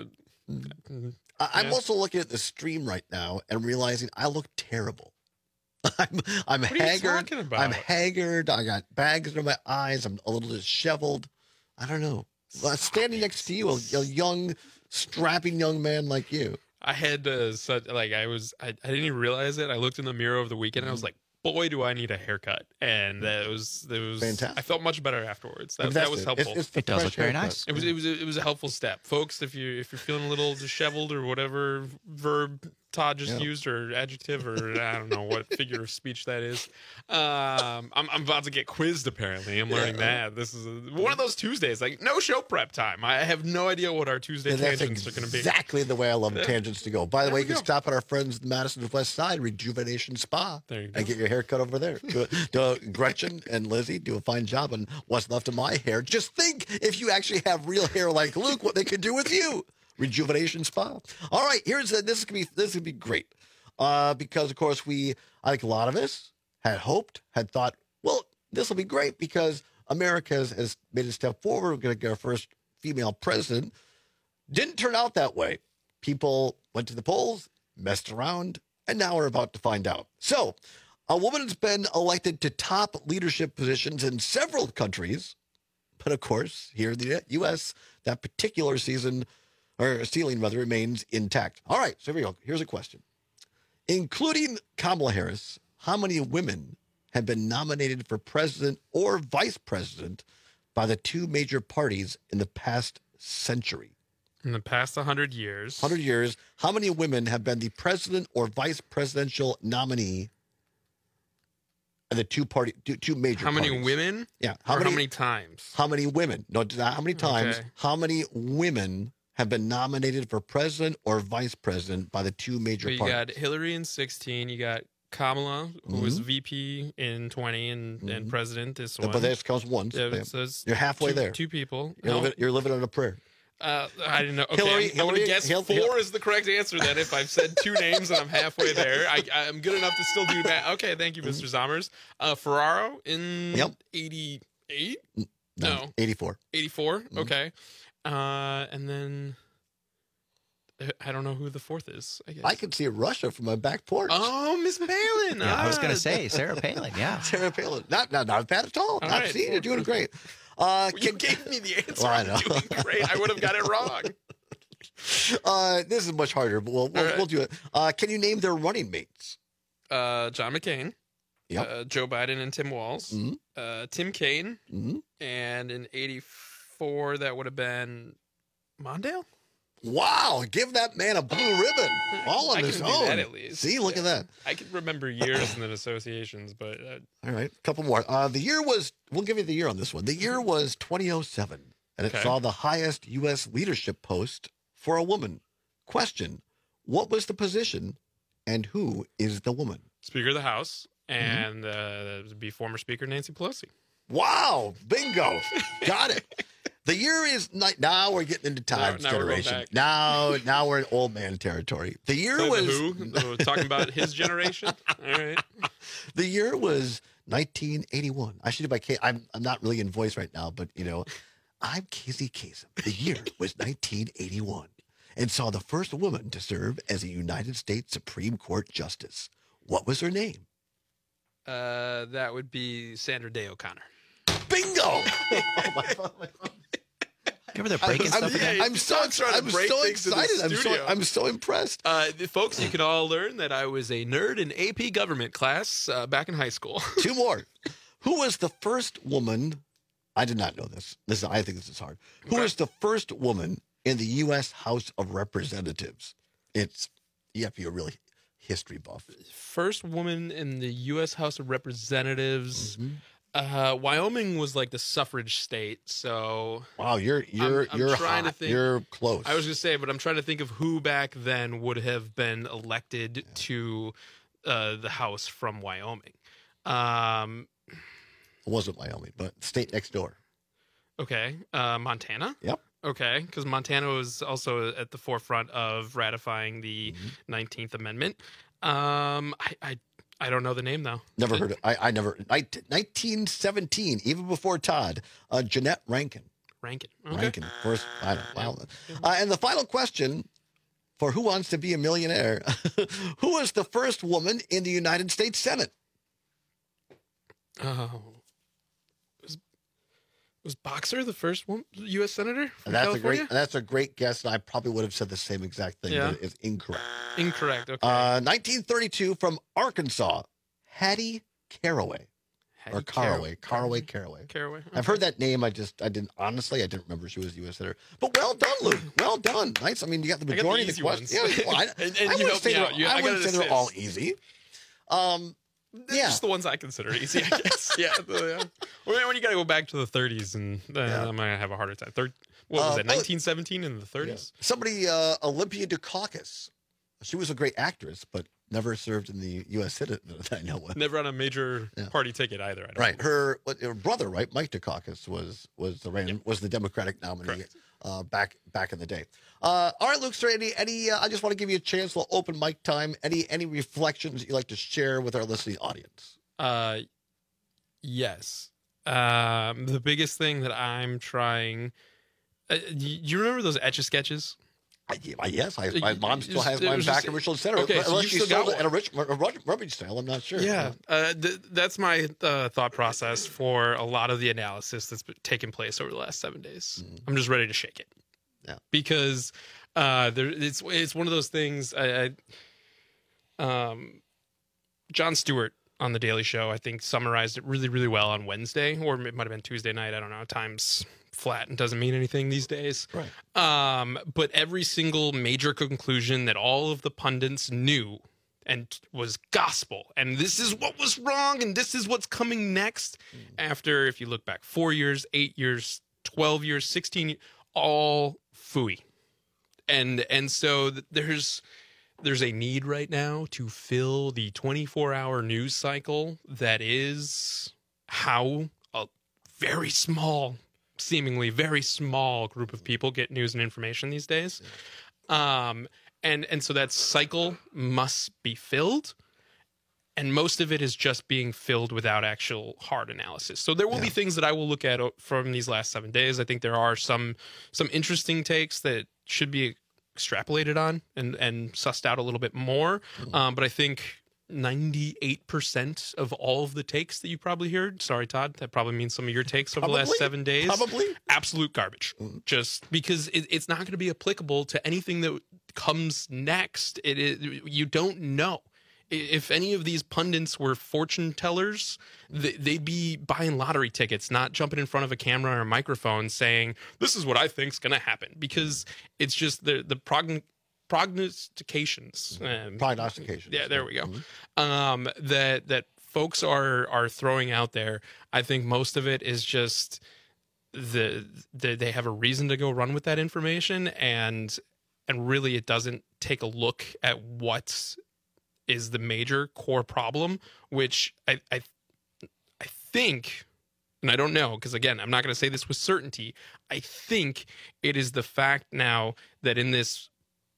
I, I'm yeah. also looking at the stream right now and realizing I look terrible. I'm, I'm What are you haggard. talking about? I'm haggard. I got bags under my eyes. I'm a little disheveled. I don't know. Well, standing next to you, a, a young, strapping young man like you. I had uh, such like I was I, I didn't even realize it. I looked in the mirror over the weekend and I was like, boy, do I need a haircut. And that was that was Fantastic. I felt much better afterwards. That, That's that was it. helpful. It's- it's the It does look fresh very haircut. nice. It was it was a, it was a helpful step, folks. If you if you're feeling a little disheveled or whatever verb Todd just Yeah. used or adjective or I don't know what figure of speech that is. Um, I'm I'm about to get quizzed. Apparently, I'm learning Yeah. that this is a, one of those Tuesdays. Like no show prep time. I have no idea what our Tuesday And that's tangents are going to be. exactly the way I love Yeah. tangents to go. By the There way, we you can go. stop at our friends in Madison West Side Rejuvenation Spa There you go. and get your hair cut over there. Do, do, Gretchen and Lizzie do a fine job on what's left of my hair. Just think if you actually have real hair like Luke, what they could do with you. Rejuvenation Spa. All right, here's a, this is gonna be this is gonna be great. Uh, because of course we, I think a lot of us had hoped, had thought, well, this will be great because America has, has made a step forward. We're going to get our first female president. Didn't turn out that way. People went to the polls, messed around, and now we're about to find out. So, a woman has been elected to top leadership positions in several countries, but of course, here in the U S, that particular season or ceiling rather remains intact. All right, so here we go. Here's a question. Including Kamala Harris, how many women have been nominated for president or vice president by the two major parties in the past century? In the past one hundred years. one hundred years, how many women have been the president or vice presidential nominee in the two party, two, two major How many parties? women? Yeah. Or how many times? How many women? No, not how many times. Okay. How many women have been nominated for president or vice president by the two major So you parties? got Hillary in sixteen. You got Kamala, who was Mhm. V P in twenty and, and Mhm. president this But one. this counts once. Yeah, Yeah. so it's You're halfway two, there. Two people. You're, No. living, you're living on a prayer. Uh, I didn't know. Okay, Hillary- I'm, I'm Hillary- going to guess Hil- four Hil- is the correct answer then if I've said two names and I'm halfway there. I, I'm good enough to still do that. Okay, thank you, Mister Zommers. Uh, Ferraro in Yep. eighty-eight? No, No. eighty-four. eighty-four? Mm-hmm. Okay. Uh, and then I don't know who the fourth is, I guess. I can see Russia from my back porch. Oh, Miss Palin. Yeah, I was going Ah. to say Sarah Palin. Yeah. Sarah Palin. Not, not, not bad at all. All Not right. see, you're doing great. Uh, You gave me the answer. Well, I I'm know. doing great. I would have got it wrong. uh, this is much harder, but we'll, we'll, All right. we'll do it. Uh, can you name their running mates? Uh, John McCain. Yep. Uh, Joe Biden and Tim Walz. Mhm. Uh, Tim Kaine. Mhm. And in eighty-four, that would have been Mondale? Wow, give that man a blue ribbon. All on I his can do own. that at least. See, look at that. I can remember years and then associations, but uh, All right, a couple more. Uh, the year was, we'll give you the year on this one. The year was twenty oh seven, and it Okay. saw the highest U S leadership post for a woman. Question, what was the position and who is the woman? Speaker of the House, Mm-hmm. and uh, that would be former Speaker Nancy Pelosi. Wow, bingo. Got it. The year is, ni- now we're getting into Todd's now we're going generation. back. Now, now we're in old man territory. The year So was, the who? Uh, talking about his generation? All right. the year was nineteen eighty-one. I should do my case. I'm, I'm not really in voice right now, but you know, I'm Casey Kasem. The year was nineteen eighty-one and saw the first woman to serve as a United States Supreme Court Justice. What was her name? Uh, that would be Sandra Day O'Connor. Bingo! Oh, Give her the breaking I'm, stuff again. I'm so, Stop trying to I'm break so things in the excited. I'm so, studio. I'm so impressed. Uh, the- folks, you can all learn that I was a nerd in A P government class uh, back in high school. Two more. Who was the first woman? I did not know this. This I think this is hard. Who Okay. was the first woman in the U S House of Representatives? It's you have to be a really history buff. First woman in the U S House of Representatives. Mm-hmm. Uh, Wyoming was like the suffrage state, so wow, you're you're I'm, I'm you're trying hot. to think. You're close. I was gonna say, but I'm trying to think of who back then would have been elected yeah. to uh, the House from Wyoming. Um, it wasn't Wyoming, but state next door. Okay, uh, Montana. Yep. Okay, because Montana was also at the forefront of ratifying the mm-hmm. nineteenth Amendment. Um, I, I I don't know the name though. Never heard it. I, I never. nineteen seventeen, even before Todd, uh, Jeanette Rankin. Rankin. Okay. Rankin. Of course. I don't know. Uh, and the final question for Who Wants to Be a Millionaire? Who was the first woman in the United States Senate? Oh. Was, was Boxer the first woman, U S Senator from that's California? a great. That's a great guess, and I probably would have said the same exact thing, yeah. but it's incorrect. Incorrect. Okay. Uh, nineteen thirty-two from Arkansas, Hattie Caraway. Or Caraway, Caraway, Caraway. Caraway. Okay. I've heard that name. I just, I didn't, honestly, I didn't remember she was a U S Senator. But well done, Luke. Well done. Nice. I mean, you got the majority the of the questions. Yeah, well, I, and, and I you wouldn't say, they're, you, I I wouldn't say they're assist. all easy. Um, They're yeah. just the ones I consider easy, I guess. yeah. The, when, when you got to go back to the thirties, and uh, yeah. I might have a harder time. Third, what was uh, it, nineteen seventeen in the thirties? Yeah. Somebody, uh, Olympia Dukakis. She was a great actress, but never served in the U S Senate that I know of. Never on a major yeah. party ticket either. I don't right. know. Her, her brother, right, Mike Dukakis was was the ran, yeah. was the Democratic nominee uh, back back in the day. Uh, all right, Luke, sir, any any? Uh, I just want to give you a chance, a little open mic time. Any any reflections you'd like to share with our listening audience? Uh, yes. Um, the biggest thing that I'm trying. Uh, you, you remember those Etch-a-Sketches? I, yes, I, my mom still has mine back just, in Richland Center. Okay, so unless you she still sold got it at a, rich, a rubbage sale, I'm not sure. Yeah, uh, th- that's my uh, thought process for a lot of the analysis that's been taken place over the last seven days. Mm. I'm just ready to shake it. Yeah, because uh, there, it's it's one of those things. I, I, um, Jon Stewart on the Daily Show, I think, summarized it really, really well on Wednesday, or it might have been Tuesday night. I don't know. Time's flat and doesn't mean anything these days. Right. Um, but every single major conclusion that all of the pundits knew and was gospel, and this is what was wrong, and this is what's coming next. Mm. After, if you look back, four years, eight years, twelve years, sixteen years, all phooey. And and so there's there's a need right now to fill the twenty-four hour news cycle that is how a very small, seemingly very small group of people get news and information these days. Um, and, and so that cycle must be filled. And most of it is just being filled without actual hard analysis. So there will yeah. be things that I will look at from these last seven days. I think there are some some interesting takes that should be extrapolated on and, and sussed out a little bit more. Mm-hmm. Um, but I think ninety-eight percent of all of the takes that you probably heard, sorry, Todd, that probably means some of your takes over probably, the last seven days. Probably. Absolute garbage. Mm-hmm. Just because it, it's not going to be applicable to anything that comes next. It is, you don't know. If any of these pundits were fortune tellers, they'd be buying lottery tickets, not jumping in front of a camera or a microphone saying, this is what I think's going to happen. Because it's just the, the progn- prognostications. Um, Prognostications. Yeah, there we go. Mm-hmm. Um, that that folks are are throwing out there. I think most of it is just the, the they have a reason to go run with that information. And, and really it doesn't take a look at what's is the major core problem, which I I, I think, and I don't know, because again, I'm not going to say this with certainty, I think it is the fact now that in this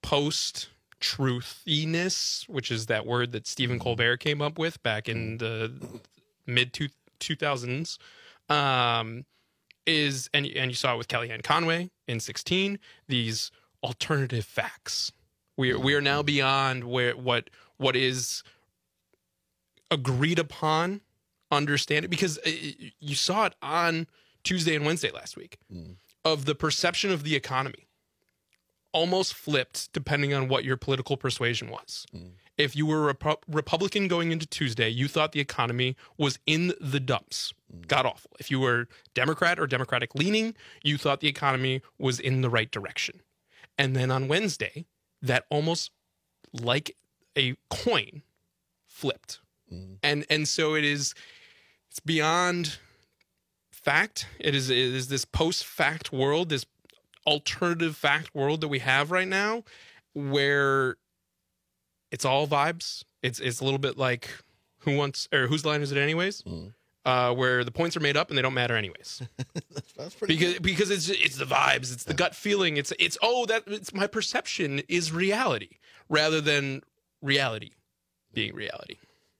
post-truthiness, which is that word that Stephen Colbert came up with back in the mid two thousands, um, is, and, and you saw it with Kellyanne Conway in sixteen, these alternative facts. We we are now beyond where what what is agreed upon, understanding, because you saw it on Tuesday and Wednesday last week mm. of the perception of the economy almost flipped depending on what your political persuasion was. Mm. If you were a Repu- Republican going into Tuesday, you thought the economy was in the dumps, mm. god awful. If you were Democrat or Democratic leaning, you thought the economy was in the right direction. And then on Wednesday, that almost like a coin flipped. Mm. And and so it is it's beyond fact. It is, it is this post-fact world, this alternative fact world that we have right now, where it's all vibes. It's it's a little bit like who wants or whose line is it anyways? Mm. Uh, where the points are made up and they don't matter anyways. that's, that's pretty because good. because it's it's the vibes, it's the gut feeling. It's it's oh that it's my perception is reality rather than reality being reality.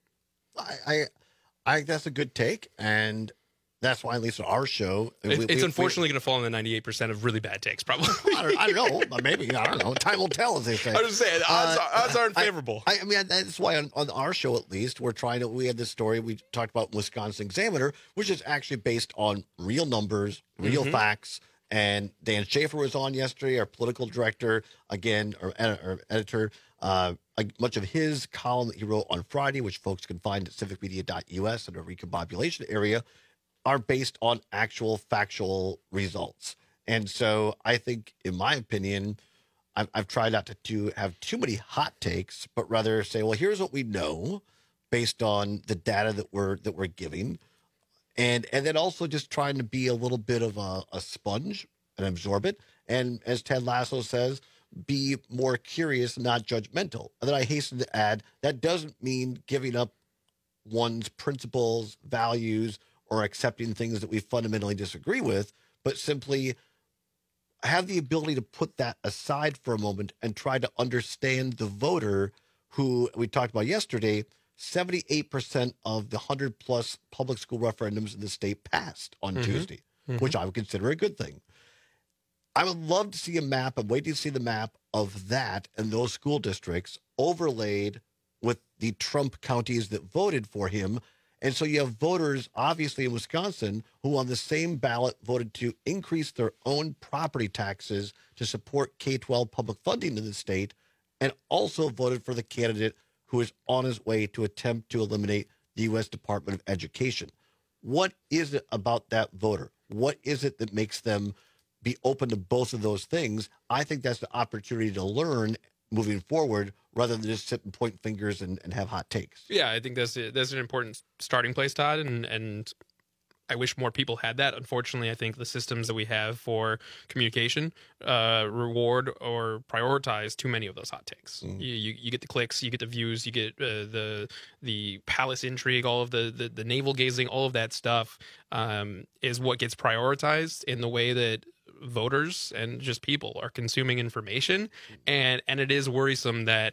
I I, I think that's a good take, and that's why at least on our show, It, we, it's we, unfortunately going to fall in the ninety-eight percent of really bad takes, probably. I don't, I don't know, but maybe I don't know. Time will tell, as they say. I was just saying, odds, Uh, are, odds aren't I- favorable. I, I mean, that's why on, on our show, at least, we're trying to. We had this story we talked about Wisconsin Examiner, which is actually based on real numbers, real Mhm. facts. And Dan Schaefer was on yesterday, our political director, again, or, ed- or editor. Uh, like much of his column that he wrote on Friday, which folks can find at civic media dot U S in the recombobulation area, are based on actual factual results. And so I think, in my opinion, I've, I've tried not to do, have too many hot takes, but rather say, well, here's what we know based on the data that we're that we're giving. And and then also just trying to be a little bit of a, a sponge and absorb it. And as Ted Lasso says, be more curious, not judgmental. And then I hasten to add, that doesn't mean giving up one's principles, values, or accepting things that we fundamentally disagree with, but simply have the ability to put that aside for a moment and try to understand the voter who we talked about yesterday. seventy-eight percent of the one hundred plus public school referendums in the state passed on Mhm. Tuesday, Mhm. which I would consider a good thing. I would love to see a map. I'm waiting to see the map of that and those school districts overlaid with the Trump counties that voted for him. And so you have voters, obviously, in Wisconsin who on the same ballot voted to increase their own property taxes to support K twelve public funding in the state, and also voted for the candidate who is on his way to attempt to eliminate the U S Department of Education. What is it about that voter? What is it that makes them be open to both of those things? I think that's the opportunity to learn moving forward rather than just sit and point fingers and, and have hot takes. Yeah, I think that's a, that's an important starting place, Todd, and and I wish more people had that. Unfortunately, I think the systems that we have for communication uh, reward or prioritize too many of those hot takes. Mm. You, you you get the clicks, you get the views, you get uh, the the palace intrigue, all of the the, the navel gazing, all of that stuff um, is what gets prioritized in the way that voters and just people are consuming information, and and it is worrisome that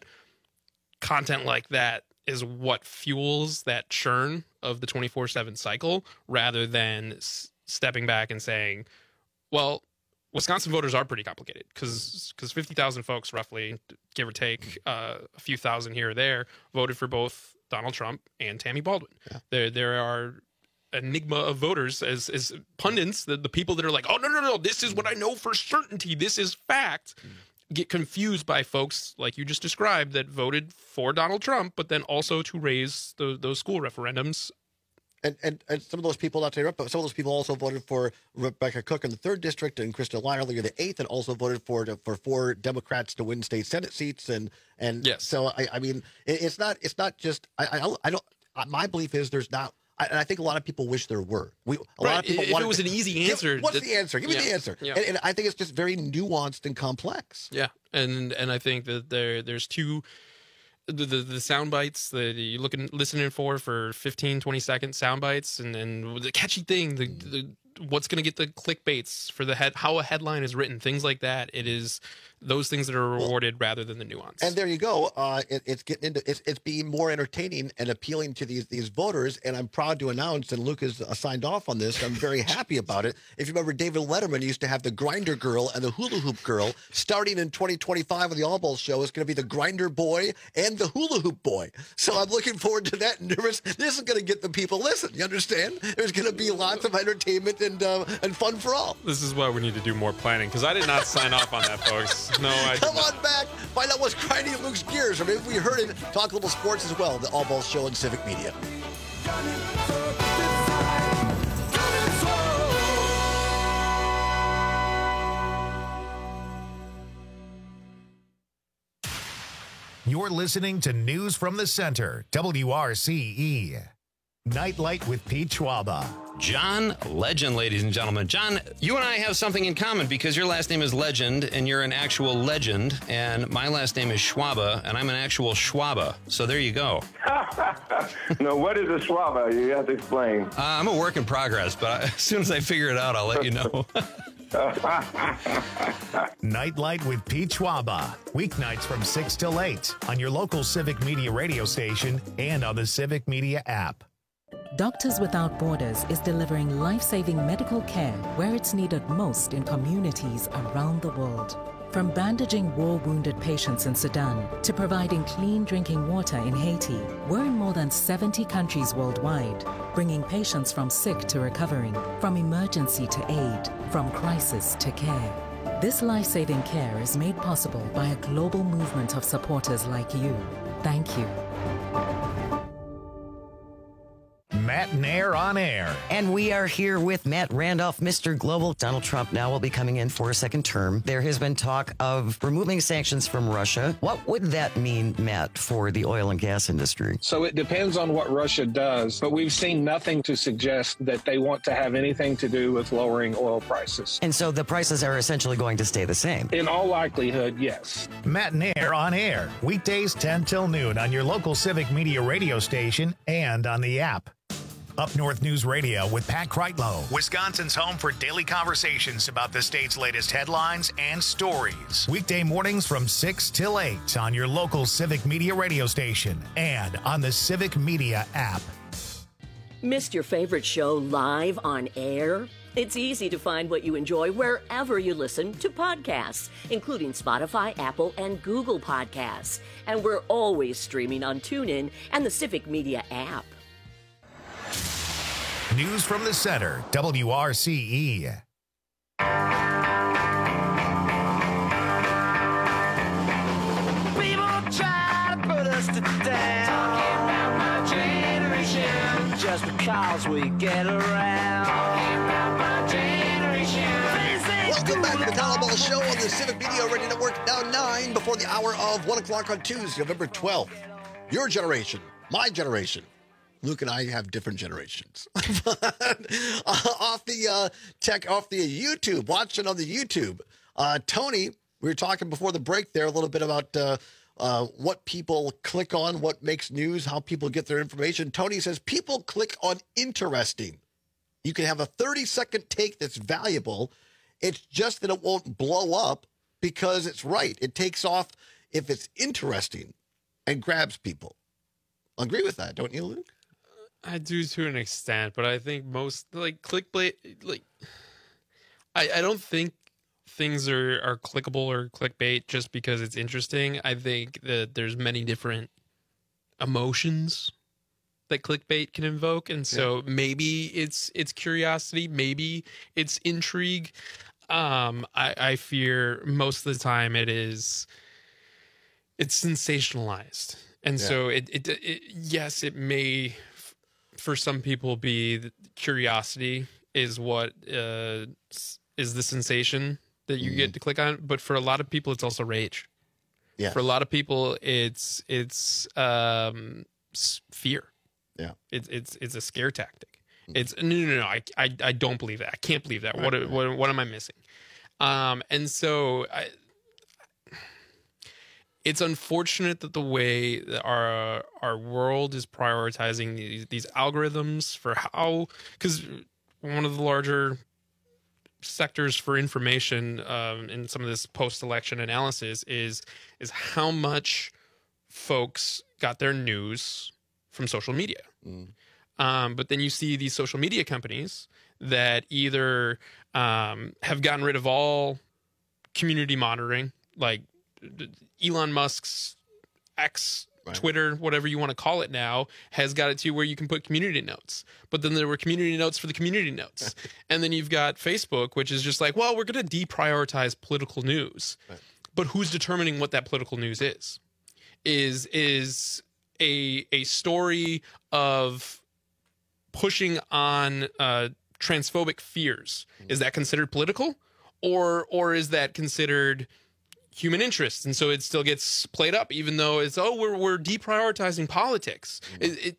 content like that is what fuels that churn of the twenty-four seven cycle rather than s- stepping back and saying, well, Wisconsin voters are pretty complicated because because fifty thousand folks roughly, give or take uh, a few thousand here or there, voted for both Donald Trump and Tammy Baldwin. Yeah. There there are enigma of voters as as pundits, the, the people that are like, oh no no no, this is what I know for certainty, this is fact, get confused by folks like you just described that voted for Donald Trump, but then also to raise the, those school referendums. And, and and some of those people, not to interrupt, but some of those people also voted for Rebecca Cook in the third district and Krista Lyerly in the eighth, and also voted for for four Democrats to win state Senate seats. And and yes. so I, I mean, it, it's not it's not just I I don't, I don't my belief is there's not. I, and I think a lot of people wish there were. We, a Right. lot of people If it wanted was to- an easy Give- answer, What's that- the answer? Give me Yeah. the answer. Yeah. And, and I think it's just very nuanced and complex. Yeah, and and I think that there there's two the the, the sound bites that you're looking listening for for fifteen, twenty second sound bites, and and the catchy thing, the, the what's going to get the clickbaits for the head, how a headline is written, things like that. It is those things that are rewarded rather than the nuance. And there you go. Uh, it, it's getting into it's, it's being more entertaining and appealing to these these voters. And I'm proud to announce, and Luke has uh, signed off on this. I'm very happy about it. If you remember, David Letterman used to have the Grinder Girl and the Hula Hoop Girl. Starting in twenty twenty-five on the All Balls show, it's going to be the Grinder Boy and the Hula Hoop Boy. So I'm looking forward to that. Nervous. This is going to get the people listen. You understand? There's going to be lots of entertainment and uh, and fun for all. This is why we need to do more planning, because I did not sign off on that, folks. No, I did Come not. on back. Find out what's grinding at Luke's gears. Or maybe we heard it. Talk a little sports as well. The All Balls show on Civic Media. You're listening to News from the Center, W R C E. Nightlight with Pete Schwaba. John Legend, ladies and gentlemen. John, you and I have something in common because your last name is Legend and you're an actual legend, and my last name is Schwaba and I'm an actual Schwaba. So there you go. No, what is a Schwaba? You have to explain. Uh, I'm a work in progress, but as soon as I figure it out, I'll let you know. Nightlight with Pete Schwaba. Weeknights from six till eight on your local Civic Media radio station and on the Civic Media app. Doctors Without Borders is delivering life-saving medical care where it's needed most in communities around the world. From bandaging war-wounded patients in Sudan to providing clean drinking water in Haiti, we're in more than seventy countries worldwide, bringing patients from sick to recovering, from emergency to aid, from crisis to care. This life-saving care is made possible by a global movement of supporters like you. Thank you. Matt Nair on air. And we are here with Matt Randolph, Mister Global. Donald Trump now will be coming in for a second term. There has been talk of removing sanctions from Russia. What would that mean, Matt, for the oil and gas industry? So it depends on what Russia does, but we've seen nothing to suggest that they want to have anything to do with lowering oil prices. And so the prices are essentially going to stay the same? In all likelihood, yes. Matt Nair on air. Weekdays ten till noon on your local Civic Media radio station and on the app. Up North News Radio with Pat Kreitlow, Wisconsin's home for daily conversations about the state's latest headlines and stories. Weekday mornings from six till eight on your local Civic Media radio station and on the Civic Media app. Missed your favorite show live on air? It's easy to find what you enjoy wherever you listen to podcasts, including Spotify, Apple, and Google Podcasts. And we're always streaming on TuneIn and the Civic Media app. News from the Center, W R C E. People try to put us to down. Talking about my generation. Just because we get around. Talking about my generation. Welcome back to the Tyler Ball Show on the Civic Media Radio Network. Now nine before the hour of one o'clock on Tuesday, November twelfth. Your generation, my generation. Luke and I have different generations. off the uh, tech, off the YouTube, watching on the YouTube. Uh, Tony, we were talking before the break there a little bit about uh, uh, what people click on, what makes news, how people get their information. Tony says people click on interesting. You can have a thirty-second take that's valuable. It's just that it won't blow up because it's right. It takes off if it's interesting and grabs people. Agree with that, don't you, Luke? I do to an extent, but I think most like clickbait, like I, I don't think things are, are clickable or clickbait just because it's interesting. I think that there's many different emotions that clickbait can invoke, and so yeah. maybe it's it's curiosity, maybe it's intrigue. Um, I, I fear most of the time it is it's sensationalized, and yeah. so it, it it yes, it may. For some people, be the curiosity is what uh, is the sensation that you mm. get to click on. But for a lot of people, it's also rage. Yeah. For a lot of people, it's it's um, fear. Yeah. It's it's it's a scare tactic. Mm. It's no no no. I, I I don't believe that. I can't believe that. Right, what, right. what what am I missing? Um, and so I. It's unfortunate that the way that our our world is prioritizing these, these algorithms for how, because one of the larger sectors for information um, in some of this post-election analysis is is how much folks got their news from social media. Mm. Um, but then you see these social media companies that either um, have gotten rid of all community monitoring, like Elon Musk's X, right. Twitter, whatever you want to call it now, has got it to where you can put community notes. But then there were community notes for the community notes. And then you've got Facebook, which is just like, well, we're going to deprioritize political news. Right. But who's determining what that political news is? Is is a a story of pushing on uh, transphobic fears. Mm. Is that considered political? Or or is that considered human interest, and so it still gets played up, even though it's oh we're we're deprioritizing politics. Mm-hmm. It, it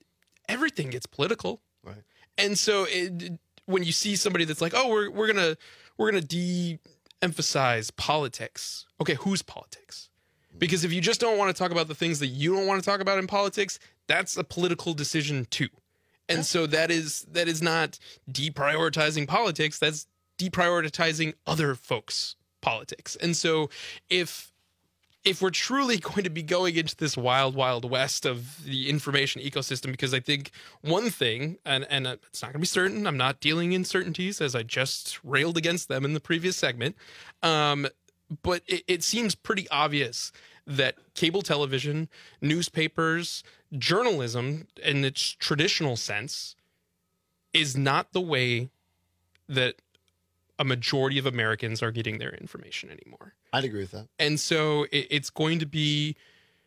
everything gets political. Right. And so it, when you see somebody that's like, oh, we're we're gonna we're gonna de-emphasize politics. Okay, whose politics? Because if you just don't want to talk about the things that you don't want to talk about in politics, that's a political decision too. And yeah. so that is that is not deprioritizing politics. That's deprioritizing other folks' politics. And so if if we're truly going to be going into this wild, wild west of the information ecosystem, because I think one thing, and, and it's not going to be certain, I'm not dealing in certainties as I just railed against them in the previous segment, um, but it, it seems pretty obvious that cable television, newspapers, journalism in its traditional sense is not the way that a majority of Americans are getting their information anymore. I'd agree with that. And so it, it's going to be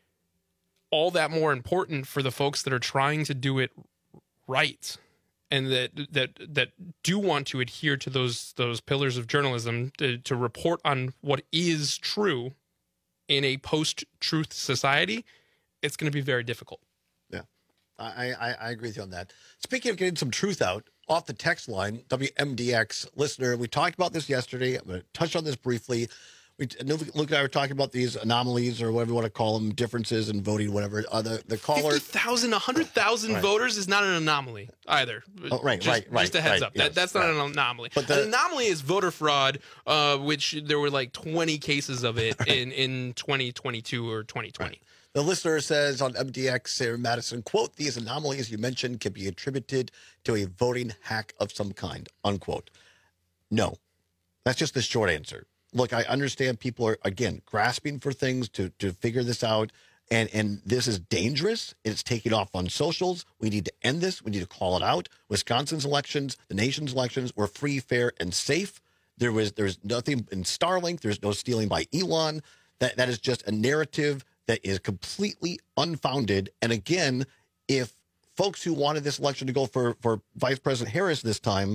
all that more important for the folks that are trying to do it right and that that that do want to adhere to those those pillars of journalism to, to report on what is true in a post-truth society. It's going to be very difficult. Yeah, I, I, I agree with you on that. Speaking of getting some truth out, off the text line, W M D X listener, we talked about this yesterday. I'm going to touch on this briefly. We, Luke and I were talking about these anomalies or whatever you want to call them, differences in voting, whatever. Uh, the, the caller... fifty thousand, one hundred thousand right. voters is not an anomaly either. Oh, right, just, right, right. Just a heads right, up. Yes, that, that's not right. an anomaly. But the, an anomaly is voter fraud, uh, which there were like twenty cases of it right. in, in twenty twenty-two or twenty twenty. Right. The listener says on M D X, Sarah Madison, quote, these anomalies you mentioned can be attributed to a voting hack of some kind, unquote. No, that's just the short answer. Look, I understand people are, again, grasping for things to, to figure this out, and, and this is dangerous. It's taking off on socials. We need to end this. We need to call it out. Wisconsin's elections, the nation's elections were free, fair, and safe. There was there's nothing in Starlink. There's no stealing by Elon. That That is just a narrative that is completely unfounded. And again, if folks who wanted this election to go for, for Vice President Harris this time,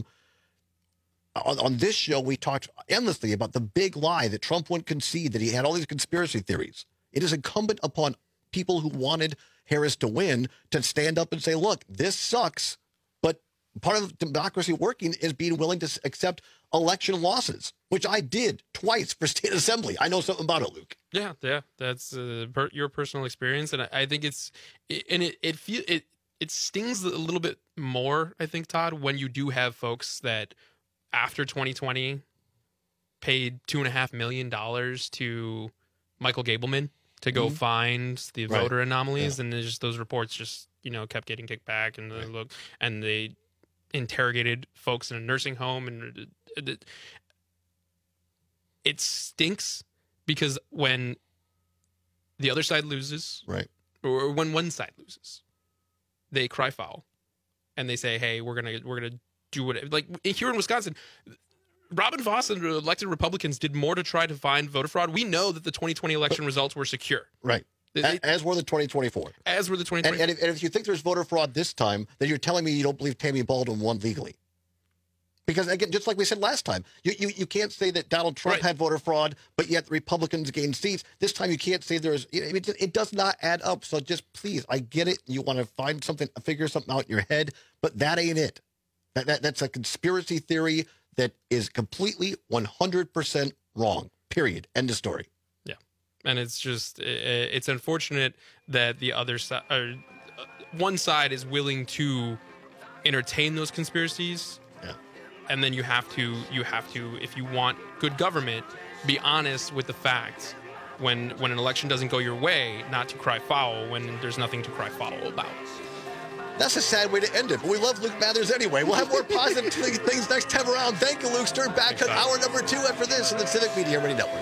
On, on this show, we talked endlessly about the big lie that Trump wouldn't concede, that he had all these conspiracy theories. It is incumbent upon people who wanted Harris to win to stand up and say, look, this sucks, but part of democracy working is being willing to accept election losses, which I did twice for state assembly. I know something about it, Luke. Yeah, yeah, that's uh, per- your personal experience, and I, I think it's, it, and it it, feel, it it stings a little bit more, I think, Todd, when you do have folks that after twenty twenty paid two and a half million dollars to Michael Gableman to go mm-hmm. find the right. voter anomalies, yeah. and just those reports just you know kept getting kicked back, and right. look, and they interrogated folks in a nursing home, and it, it stinks because when the other side loses, right, or when one side loses, they cry foul, and they say, "Hey, we're gonna we're gonna." do what like here in Wisconsin, Robin Voss and elected Republicans did more to try to find voter fraud. We know that the twenty twenty election results were secure. Right. They, as were the twenty twenty-four. As were the twenty twenty-four. And, and, if, and if you think there's voter fraud this time, then you're telling me you don't believe Tammy Baldwin won legally. Because, again, just like we said last time, you you, you can't say that Donald Trump right. had voter fraud, but yet the Republicans gained seats. This time you can't say there's it, it does not add up. So just please, I get it. You want to find something, figure something out in your head, but that ain't it. That, that That's a conspiracy theory that is completely one hundred percent wrong, period. End of story. Yeah. And it's just, it's unfortunate that the other side, or one side is willing to entertain those conspiracies. Yeah. And then you have to, you have to, if you want good government, be honest with the facts. When, when an election doesn't go your way, not to cry foul when there's nothing to cry foul about. That's a sad way to end it, but we love Luke Mathers anyway. We'll have more positive things next time around. Thank you, Luke. Start back on hour number two after this on the Civic Media Radio Network.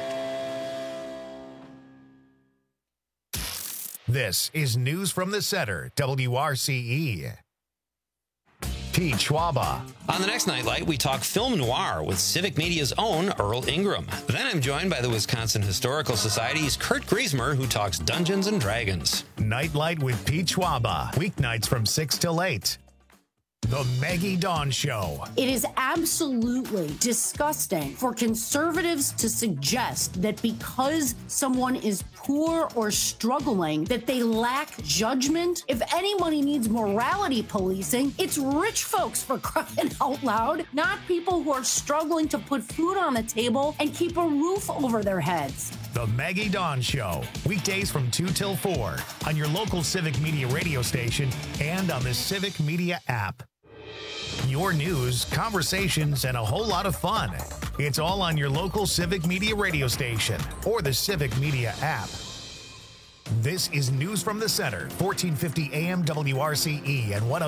This is News from the Center, W R C E. Pete Schwaba. On the next Nightlight, we talk film noir with Civic Media's own Earl Ingram. Then I'm joined by the Wisconsin Historical Society's Kurt Griesmer, who talks Dungeons and Dragons. Nightlight with Pete Schwaba. Weeknights from six till eight. The Maggie Dawn Show. It is absolutely disgusting for conservatives to suggest that because someone is poor or struggling, that they lack judgment. If anybody needs morality policing, it's rich folks, for crying out loud, not people who are struggling to put food on the table and keep a roof over their heads. The Maggie Dawn Show. Weekdays from two till four on your local Civic Media radio station and on the Civic Media app. Your news, conversations, and a whole lot of fun. It's all on your local Civic Media radio station or the Civic Media app. This is News from the Center, fourteen fifty A M W R C E and one oh